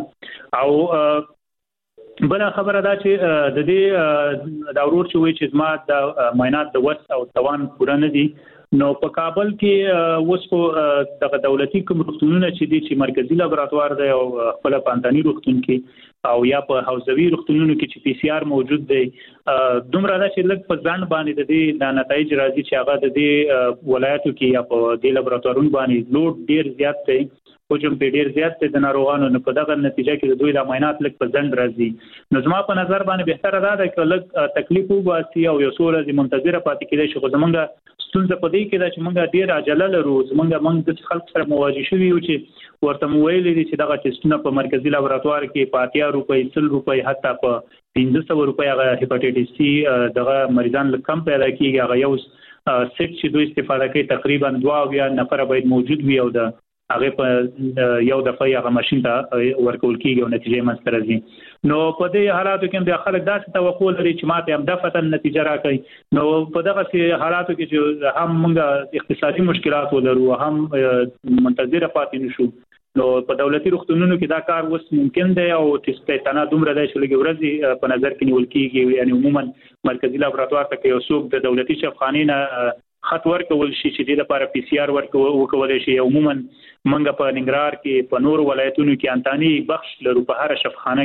او بل خبره ده چې د دې د اورور چې وی چې زما د معاینات د وس او توان پوره نه دي نو په کابل کې وسو د دولتي کوم روغتونونه چې دي چې مرکزی لابراتوار دی او خپل پانتانی روغتون کې او یا په حوزوي روغتونونو کې چې پی سی آر موجود دی دومره دا چې لږ په ځان باندې د دې د نتایج راځي چې هغه د دې ولایتو کې یا په دې لابراتوارونو باندې لوډ ډیر زیات دی حجم په ډیر زیات د ناروغانو نه په دغه نتیجه کې د دوی د معاینات لږ په ځند راځي نو زما په نظر باندې بهتره ده چې لږ تکلیف وباسي او یو څو ورځې منتظره پاتې کېدای شي خو زمونږ ستونزه په دې کې ده چې موږ ډیر عجله لرو زمونږ موږ د خلک سره مواجه شوي یو چې ورته مو ویلي دي چې دغه ټیسټونه په مرکزی لابراتوار کې په اتیا روپۍ سل روپۍ حتی په پنځه سوه روپۍ هغه هیپاټایټس سی دغه مریضان لږ کم پیدا کیږي هغه یو سیټ چې دوی استفاده کوي تقریبا دوه یا نفر باید موجود وي او د هغه په یو دفعه هغه ماشين ته ورکول کیږي او نتیجه منځ راځي نو په دې حالاتو کې د خلک داسې توقع لري چې ماته هم دفعه نتیجه راکړي نو په دغه حالاتو کې چې هم موږ اقتصادي مشکلات ولرو هم منتظره پاتې نشو نو په دولتي روغتونونو کې دا کار وس ممکن دی او ټیسټ تنه دومره دی چې لږ ورځي په نظر کې نیول کیږي یعنی عموما مرکزی لابراتوار ته یو څوک د دولتي شفاخانې نه خط ورکول شي چې د لپاره پی سی آر ورکول شي عموما منګه په ننګرهار کې په نور ولایتونو کې انتاني بخش لرو په هر شفاخانه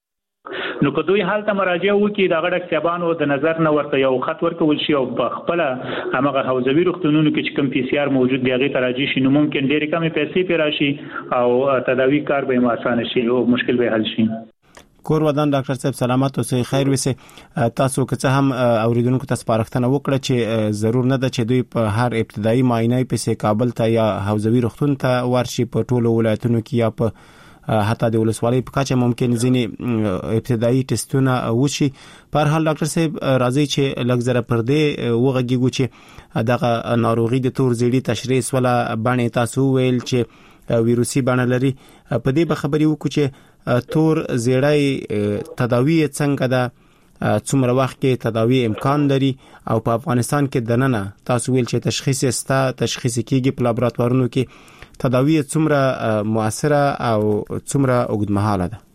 کې نو که دوی حالت مراجعه وکړي د غړک سیبانو د نظر نه ورته یو خط ورکول شي او په خپل هغه حوزوي روغتونونو کې چې کوم پی سی آر موجود دی هغه تراجي شي نو ممکن ډېر کم پیسې پیرا شي او تداوی کار به آسان شي او مشکل به حل شي
کور ودان ډاکټر صاحب سلامت اوسئ خیر وسه تاسو که څه هم اوریدونکو ته سپارښتنه وکړه چې ضرور نه ده چې دوی په هر ابتدایي معاینه په کابل ته یا حوزوي روغتون ته ورشي په ټولو ولایتونو کې یا په حتی د ولسوالۍ په کچه ممکن ځینې ابتدایي ټیسټونه وشي په هر حال ډاکټر صاحب راځي چې لږ زره پر دې وغږیږو چې دغه ناروغي د تور زیړي تشخیص ولا باندې تاسو ویل چې ویروسي باندې لري په دې به خبرې وکړو چې تور زیړی تداوی څنګه ده څومره وخت کې تداوی امکان لري او په افغانستان کې دننه تاسو ویل چې تشخیص استا تشخیص کیږي په لابراتوارونو کې تداوی څومره موثره او څومره اوږدمهاله ده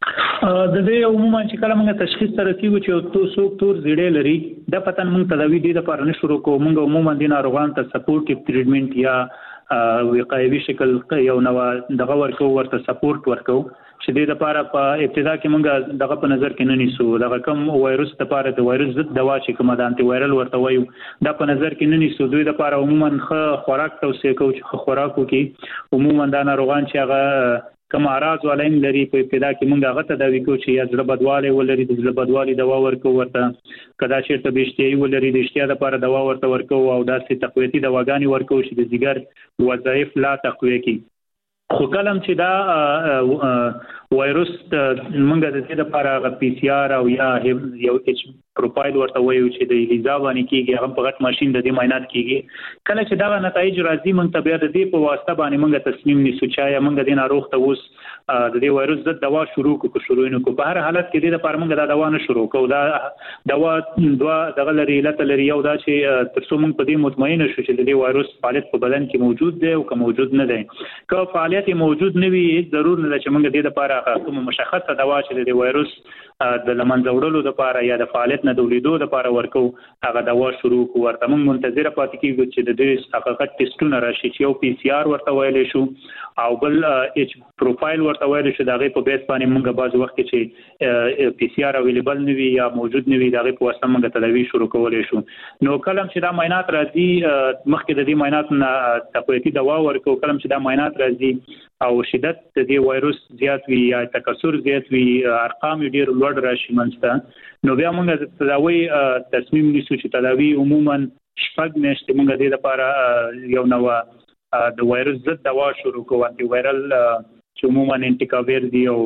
د دې عموما چې کله موږ تشخیص سره کیږو چې تو څوک تور زیړی لري د پتن موږ تداوی دي لپاره نه شروع کوو موږ عموما د ناروغانو ته سپورټیو ټریټمنټ یا وقایوي شکل یو نو دغه ورکو ورته سپورټ ورکو چې د لپاره په ابتدا کې موږ دغه په نظر کې نه نیسو دغه کوم وایروس لپاره د وایروس ضد دوا چې کومه د انټي وایرل ورته وایو دا په نظر کې نه نیسو دوی لپاره عموما خ خوراک توصیه کوو چې خوراکو کې عموما د ناروغان چې هغه کوم اعراض ولین لري په ابتدا کې موږ هغه تداوی کوو چې یا زړه بدواله ولري د زړه بدوالي دوا ورکو ورته کدا چې ته بشتي ولري د اشتیا لپاره دوا ورته ورکو او داسې تقویتي دواګانی ورکو چې د جګر وظایف لا تقویه کی خو کلم چې دا وایروس موږ د دې لپاره غ پی سی آر او یا یو ایچ پروفایل ورته وایو چې د ایلیزا باندې کیږي هغه په غټ ماشين د دې معاینات کیږي کله چې دا نتایج راځي موږ ته بیا د دې په واسطه باندې موږ تصمیم نیسو چې یا موږ د ناروغ ته اوس د دې وایروس ضد دوا شروع کوو شروع نه کوو په هر حالت کې د لپاره موږ دا دوا نه شروع کوو دا دوا دوا دغه لري لته لري یو دا چې تر څو موږ په دې مطمئن شو چې د دې وایروس فعالیت په بدن کې موجود دی او که موجود نه دی که فعالیت موجود نه وي ضرور نه چې موږ د دې لپاره هغه کوم مشخصه دوا چې د وایروس د لمنځه وړلو لپاره یا د فعالیت نه د ولیدو لپاره ورکو هغه دوا شروع کو ورته موږ منتظر پاتې کیږو چې د دې حقیقت ټیسټونه راشي چې یو پی سی آر ورته ویل شو او بل ایچ پروفایل ورته ویل شو دغه په بیس باندې موږ بعض وخت چې پی سی آر اویلیبل نه وي یا موجود نه وي دغه په واسطه موږ تداوی شروع کولای شو نو کلم چې دا معاینات راځي مخکې د دې معاینات نه تقویتی دوا ورکو کلم چې دا معاینات راځي او شدت د دې وایروس زیات وي یا تکثر زیات وي ارقام ډیر لوړ راشي منځته نو بیا موږ د تداوی تصمیم نیسو چې تداوی عموما شپږ میاشتې موږ د لپاره یو نو د وایروس ضد دوا شروع کوو انټي وایرل چې عموما انټیکاویر دی او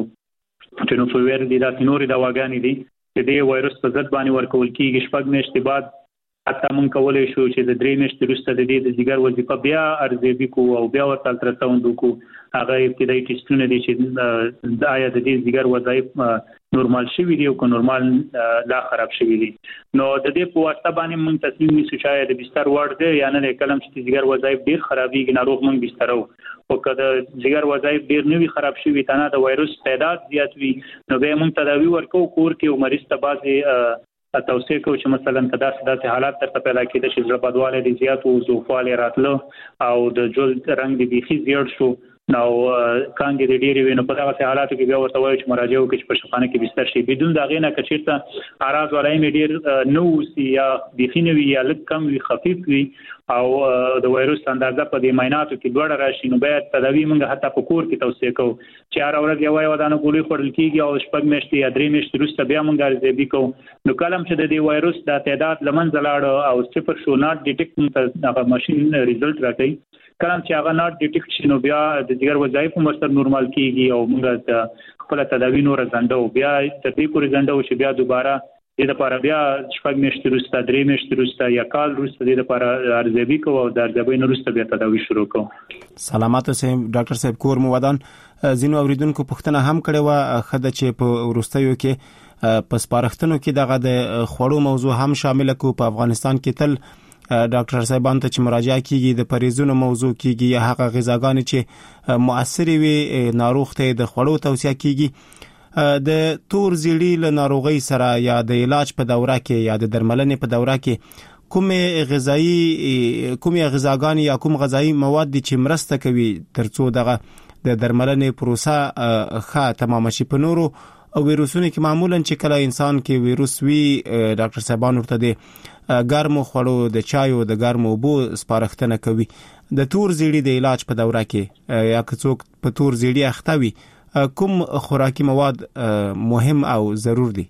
ټینوفویر دی دا نورې دواګانې دي چې د وایروس په ضد باندې ورکول کیږي شپږ میاشتې بعد حتی موږ کولای شو چې د درې میاشتې وروسته د دې د ځګر وظیفه بیا ارزیابي کوو او بیا ورته الټراساوند وکړو هغه ابتدایي ټیسټونه دي چې د آیا د دې ځګر وظایف نورمال شوي دي او که نورمال لا خراب شوي دي نو د دې په واسطه باندې موږ تصمیم نیسو چې د بستر وړ دی یا نه کلم چې ځګر وظایف ډیر خرابېږي ناروغ موږ بسترو او که د ځګر وظایف ډیر نوي خراب شوي تنه د وایروس تعداد زیات وي نو به موږ تداوی ورکو کور کې او مریض ته بعضې توصیه کوو چې مثلا کدا داسې حالات ترته پیدا کېده چې زړه بدوالی دی زیات او ضعفوالی راتله او د جلد رنګ دی بیخي زیړ شو نو کانګې د ډېرې وي نو په دغسې حالاتو کې بیا ورته وایو چې مراجعه وکړي چې په شفاخانه کې بستر شي بدون د هغې نه که چېرته اعراض والا یې ډېر نه اوسي یا بیخي نه وي یا لږ کم وي خفیف وي او د وایروس اندازه په دې معایناتو کې لوړه راشي نو باید تداوی موږ حتی په کور کې توصیه کوو چې هره ورځ یوه یوه دانه ګولۍ خوړل کېږي او شپږ میاشتې یا درې میاشتې وروسته بیا موږ ارزیابي کوو نو کله هم چې د دې وایروس دا تعداد له منځه لاړه او صفر شو ناټ ډیټیکټ موږ هغه ماشین ریزلټ راکوي کله چې هغه ناټ ډیټیکټ شي نو بیا د ځګر وظایف هم ورسره نورمال کېږي او موږ خپله تداوی نوره ځنډو بیا تر دې پورې ځنډو چې بیا دوباره دې لپاره بیا شپږ میاشتې وروسته درې میاشتې وروسته یا کال وروسته دې لپاره ارزیابي کوو او د ارزیابۍ نه وروسته بیا تداوی شروع کوو
سلامات اوسئ ډاکټر صاحب کور مو ودان ځینو اوریدونکو پوښتنه هم کړې وه ښه ده چې په وروستیو کې په سپارښتنو کې دغه د خوړو موضوع هم شامله کړو په افغانستان کې تل ډاکټر صاحبان ته چې مراجعه کیږي د پریزونو موضوع کیږي یا هغه غذاګانې چې مؤثرې وي ناروغ ته د خوړو توصیه کیږي د تور زیړي له ناروغۍ سره یا د علاج په دوره کې یا د درملنې په دوره کې کومې غذایی کومې غذاګانې یا کوم غذایی مواد دي چې مرسته کوي ترڅو دغه د درملنې پروسه ښه تمام شي په نورو او ویروسونو کې معمولا چې کله انسان کې ویروس وي ډاکټر صاحبان ورته د ګرمو خوړو د چایو د ګرمو اوبو سپارښتنه کوي د تور زیړي د علاج په دوره کې یا که څوک په تور زیړي اخته وي کوم خوراکي مواد مهم او ضرور دي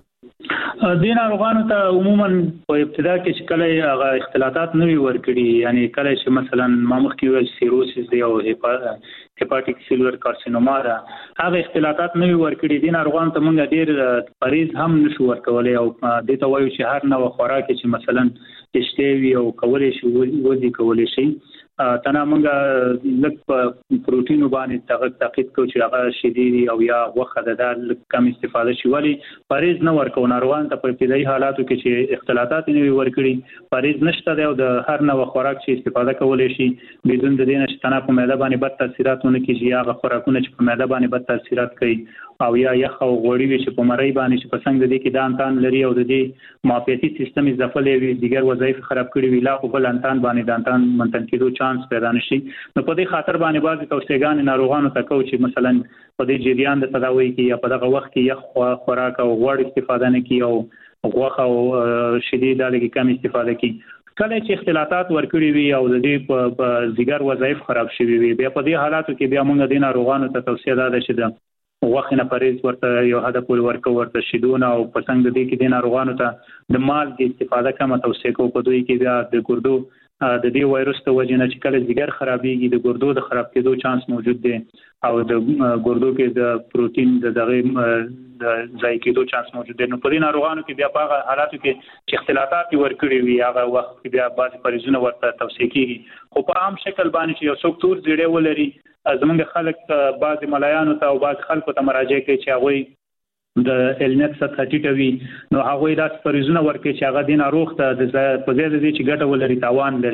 د ناروغانو ته عموما په ابتدا کې چې کله هغه اختلاطات نه وي ورکړي یعنی کله چې مثلا ما مخکې ویل سیروسس دی او هپاټیک سیلولر کارسینوما ده هغه اختلاطات نه وي ورکړي د ناروغانو ته موږ ډېر پریز هم نشو ورکولی او دې ته وایو چې هر نوع خوراک چې مثلا اشتهی وي او کولی شي وزي کولی شي تنه موږ لږ پروتین باندې تاکید کوو چې هغه شیدې او یا غوښه د دا کم استفاده شي ولی پریز نه ورکو ناروغان ته په ابتدایي حالاتو کې چې اختلاطات نه وي ورکړي پریز نشته دی او د هر نوع خوراک چې استفاده کولی شي بدون د دې نه چې تنه په معده باندې بد تاثیرات ونه کیږي هغه خوراکونه چې په معده باندې بد تاثیرات کوي او یا یخ او غوړي وي چې په مړۍ باندې چې په څنګه د دې کې د انتان لري او د دې معافیتي سیستم اضافه لري دیګر وظایف خراب کړي وي لا خو بل انتان باندې د انتان منتن کېدو چانس پیدا نشي نو په دې خاطر باندې بعضې توصیهګانې ناروغانو ته کوو چې مثلا په دې جریان د تداوی کې یا په دغه وخت کې یخ خوراک او غوړ استفاده نه کړي او غوښه او شیدې دا لږ کم استفاده کړي کله چې اختلاطات ورکړي وي او د دې په ځګر وظایف خراب شوي وي بیا په دې حالاتو کې بیا موږ د ناروغانو ته توصیه دا ده چې د غوښې نه پرهیز ورته یو حده پورې ورکو ورته شیدونه او په څنګ د دې کې د ناروغانو ته د مالګې استفاده کمه توصیه کوو په دوی کې بیا د ګردو د دې وایروس ته وجې نه چې کله ځګر خرابېږي د ګردو د خراب کېدو چانس موجود دی او د ګردو کې د پروتین د دغه د ضایع کېدو چانس موجود دی نو په دې ناروغانو کې بیا په هغه حالاتو کې چې اختلاطات ورکړي وي هغه وخت کې بیا بعضې پرهیزونه ورته توصیه کېږي خو په عام شکل باندې چې یو څوک تور زیړی ولري زمونږ خلک بعضې ملایانو ته او بعضې خلکو ته مراجعه کوي چې هغوی د النت سطحه ټیټه وي نو هغوی داسې پرهیزونه ورکوي چې هغه دې ناروغ ته په ځای د دې چې ګټه ولري تاوان لري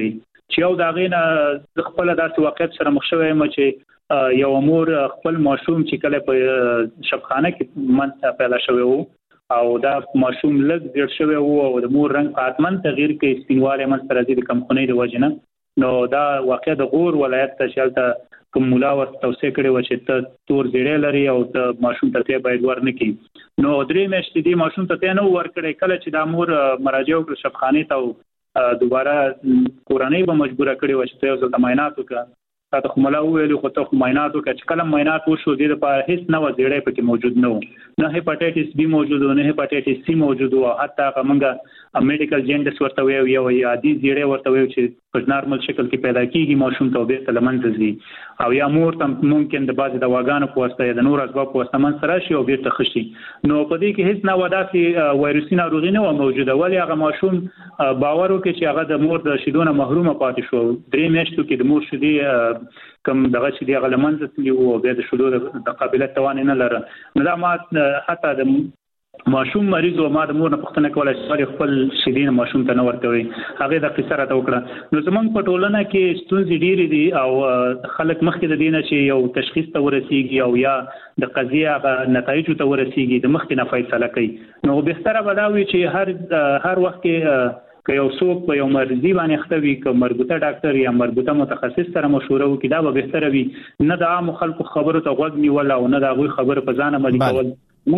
چې یو دا غینه خپل داسې واقعیت سره مخ شوی م چې یو امور خپل ماشوم چې کله په شبخانه کې منځ پیدا شوی وو او دا ماشوم لږ ډیر شوی وو او د مور رنگ پاتمن تغییر کې سپینواله منځ تر دې کم خونې د وجنه نو دا واقع د غور ولایت ته شالته کوم مولا ورته توصيه کړې و چې ته تور زیړې لري او ته ماشوم ته باید ورنکې نو درې میاشتې دی ماشوم ته نه ورکړې کله چې د مور مراجعه وکړه شبخانه ته دوباره کورنۍ به مجبوره کړې و چې ته یو ځل معاینات وکړه تاسو مولا ویلو خو ته معاینات وکړه چې کله معاینات وشو د لپاره هیڅ نه و زیړې پکې موجود نه و نه هپاتایټس بی موجود و نه هپاتایټس سی موجود و حتی کومه میډیکل جینډس ورته ویو یو عادي زیړې ورته ویو چې په نارمل شکل کې پیدا کیږي ماشوم ته به تلمنځ ځي او یا مور تم ممکن د بعض دواګانو په واسطه یا د نور اسباب په واسطه من سره شي او بیرته خشي نو په دې کې هیڅ نه وداسي وایروسي ناروغي نه و موجوده ولی هغه ماشوم باور وکړي چې هغه د مور د شیدونه محرومه پاتې شو درې میاشتو کې د مور شیدي کم دغه چې دی غلمنځ تلی او به د شلو د قابلیت توان نه لره نو دا ما حتی د ماشوم مریض او ما د مور نه پښتنه کوله چې خپل شیدین ماشوم ته نه ورکوي هغه د قصره ته وکړه نو زمونږ په ټولنه کې ستونزې ډېرې دي او خلک مخکې د دینه چې یو تشخیص ته ورسیږي او یا د قضیه هغه نتایج ته ورسیږي د مخکې نه فیصله کوي نو بهتره بداوي چې هر هر وخت کې که یو څوک په یو مرضی باندې اخته وي که مربوطه ډاکټر یا مربوطه متخصص سره مشوره وکړي دا به بهتره وي نه د عام خلکو خبرو ته غوږ نیول او نه د هغوی خبرو په ځان عملي کول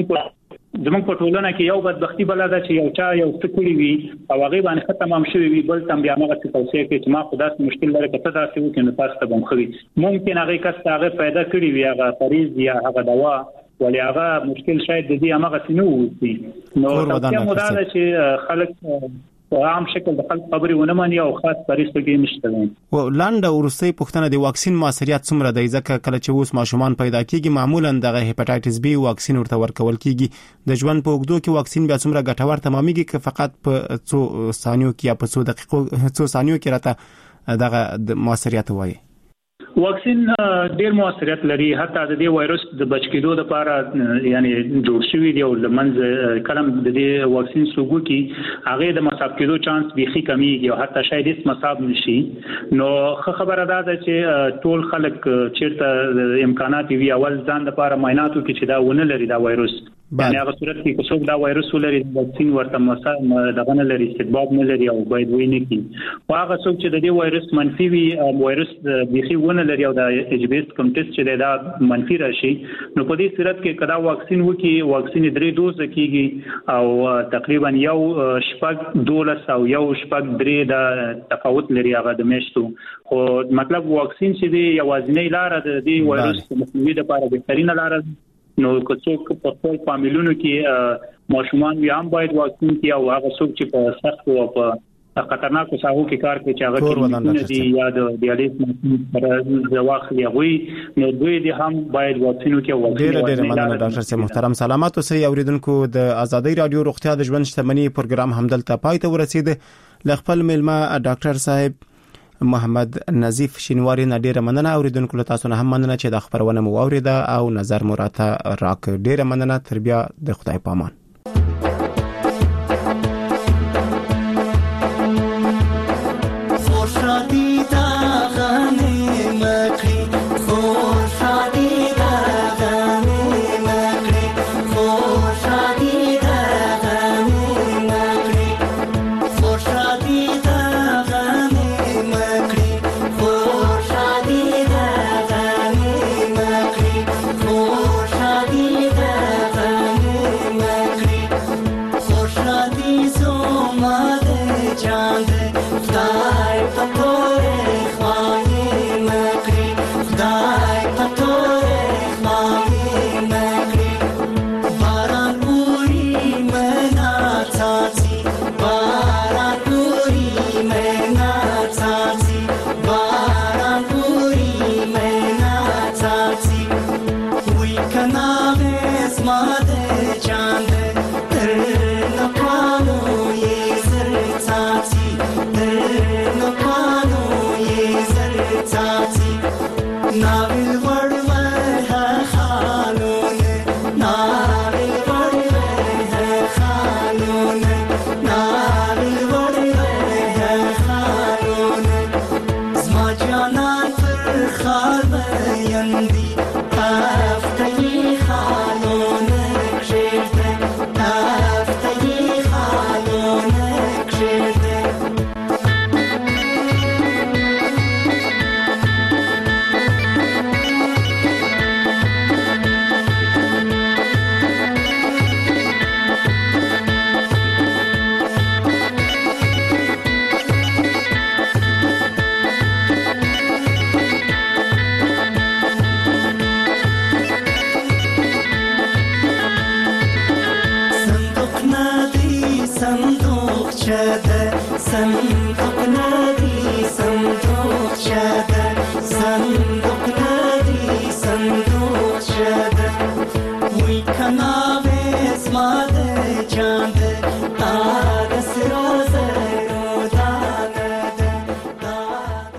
زموږ په ټولنه کې یو بدبختی بل ده چې یو چا یو څه کړی وي او هغه باندې ختم هم شوی وي بل تم بیا هغه څه توصیه کوي چې ما خو داسې مشکل لري کته داسې وکړي نو تاسو ته به مخوي ممکن هغه کس هغه پیدا کړی وي هغه فریض یا هغه دوا ولی هغه مشکل شاید د دې هغه څه نه وي نو تاسو مو دا چې خلک عام شکل د خلک خبري ونه مانی او خاص پاریس کې نشته
و لاند ورسته پښتنه د واکسین موثریت څومره دی ځکه کله چې اوس ماشومان پیدا کیږي معمولا د هپاتایټس بی واکسین ورته ورکول کیږي د ژوند په وګړو کې واکسین بیا څومره ګټور تمامېږي که فقط په څو ثانیو کې یا په څو دقیقو څو ثانیو کې راته دغه موثریت وایي
واکسین ډیر موثریت لري حتی د دې وایروس د بچ کېدو لپاره یعنی جوړ شوی دی او لمنځ کلم د دې واکسین سوګو کې هغه د مصاب کېدو چانس بيخي کمیږي او حتی شاید هیڅ مصاب نشي نو خبره ده چې ټول خلک چیرته امکانات وی اول ځان لپاره معایناتو کې چې دا ونه لري دا وایروس یعنی هغه صورت کې که څوک دا وایروس ولري واکسین ورته مسا دغه نه لري استجواب نه لري او باید ویني کی او هغه څوک چې د دې وایروس منفي وي وایروس بيخي ونه لري او دا ایچ بي اس کوم ټیسټ چې دا منفي راشي نو په دې صورت کې کدا واکسین وکي واکسین درې دوز کیږي او تقریبا یو شپږ دولس او یو شپږ درې د تفاوت لري هغه د میشتو خو مطلب واکسین چې دی یوازینی لار د دې وایروس مخنیوي لپاره بهترینه لار نو که څوک په خپل فامیلونو کې ماشومان وي هم باید واکسین کړي او هغه څوک چې په سخت او په خطرناکو ساحو کې کار کوي چې هغه کې دي یا د دیالیز سره ځواخلي وي نو دوی دي هم باید واکسین وکړي او
ډېر ډېر مننه ډاکټر صاحب محترم سلامات اوسئ اوریدونکو د ازادي رادیو روغتیا د ژوند شتمنۍ پروګرام همدلته پای ته ورسید ل خپل ملما ډاکټر صاحب محمد نظیف شینواری نه ډیره مننه اوریدونکو له تاسو نه هم مننه چې د خبرونه مو اوریده او نظر مو راته راک ډیره مننه تر بیا د خدای پامان
خاليندي تفتي خالونك شيرته تفتي خالونك شيرته صندوق نادي صندوق شده صندوق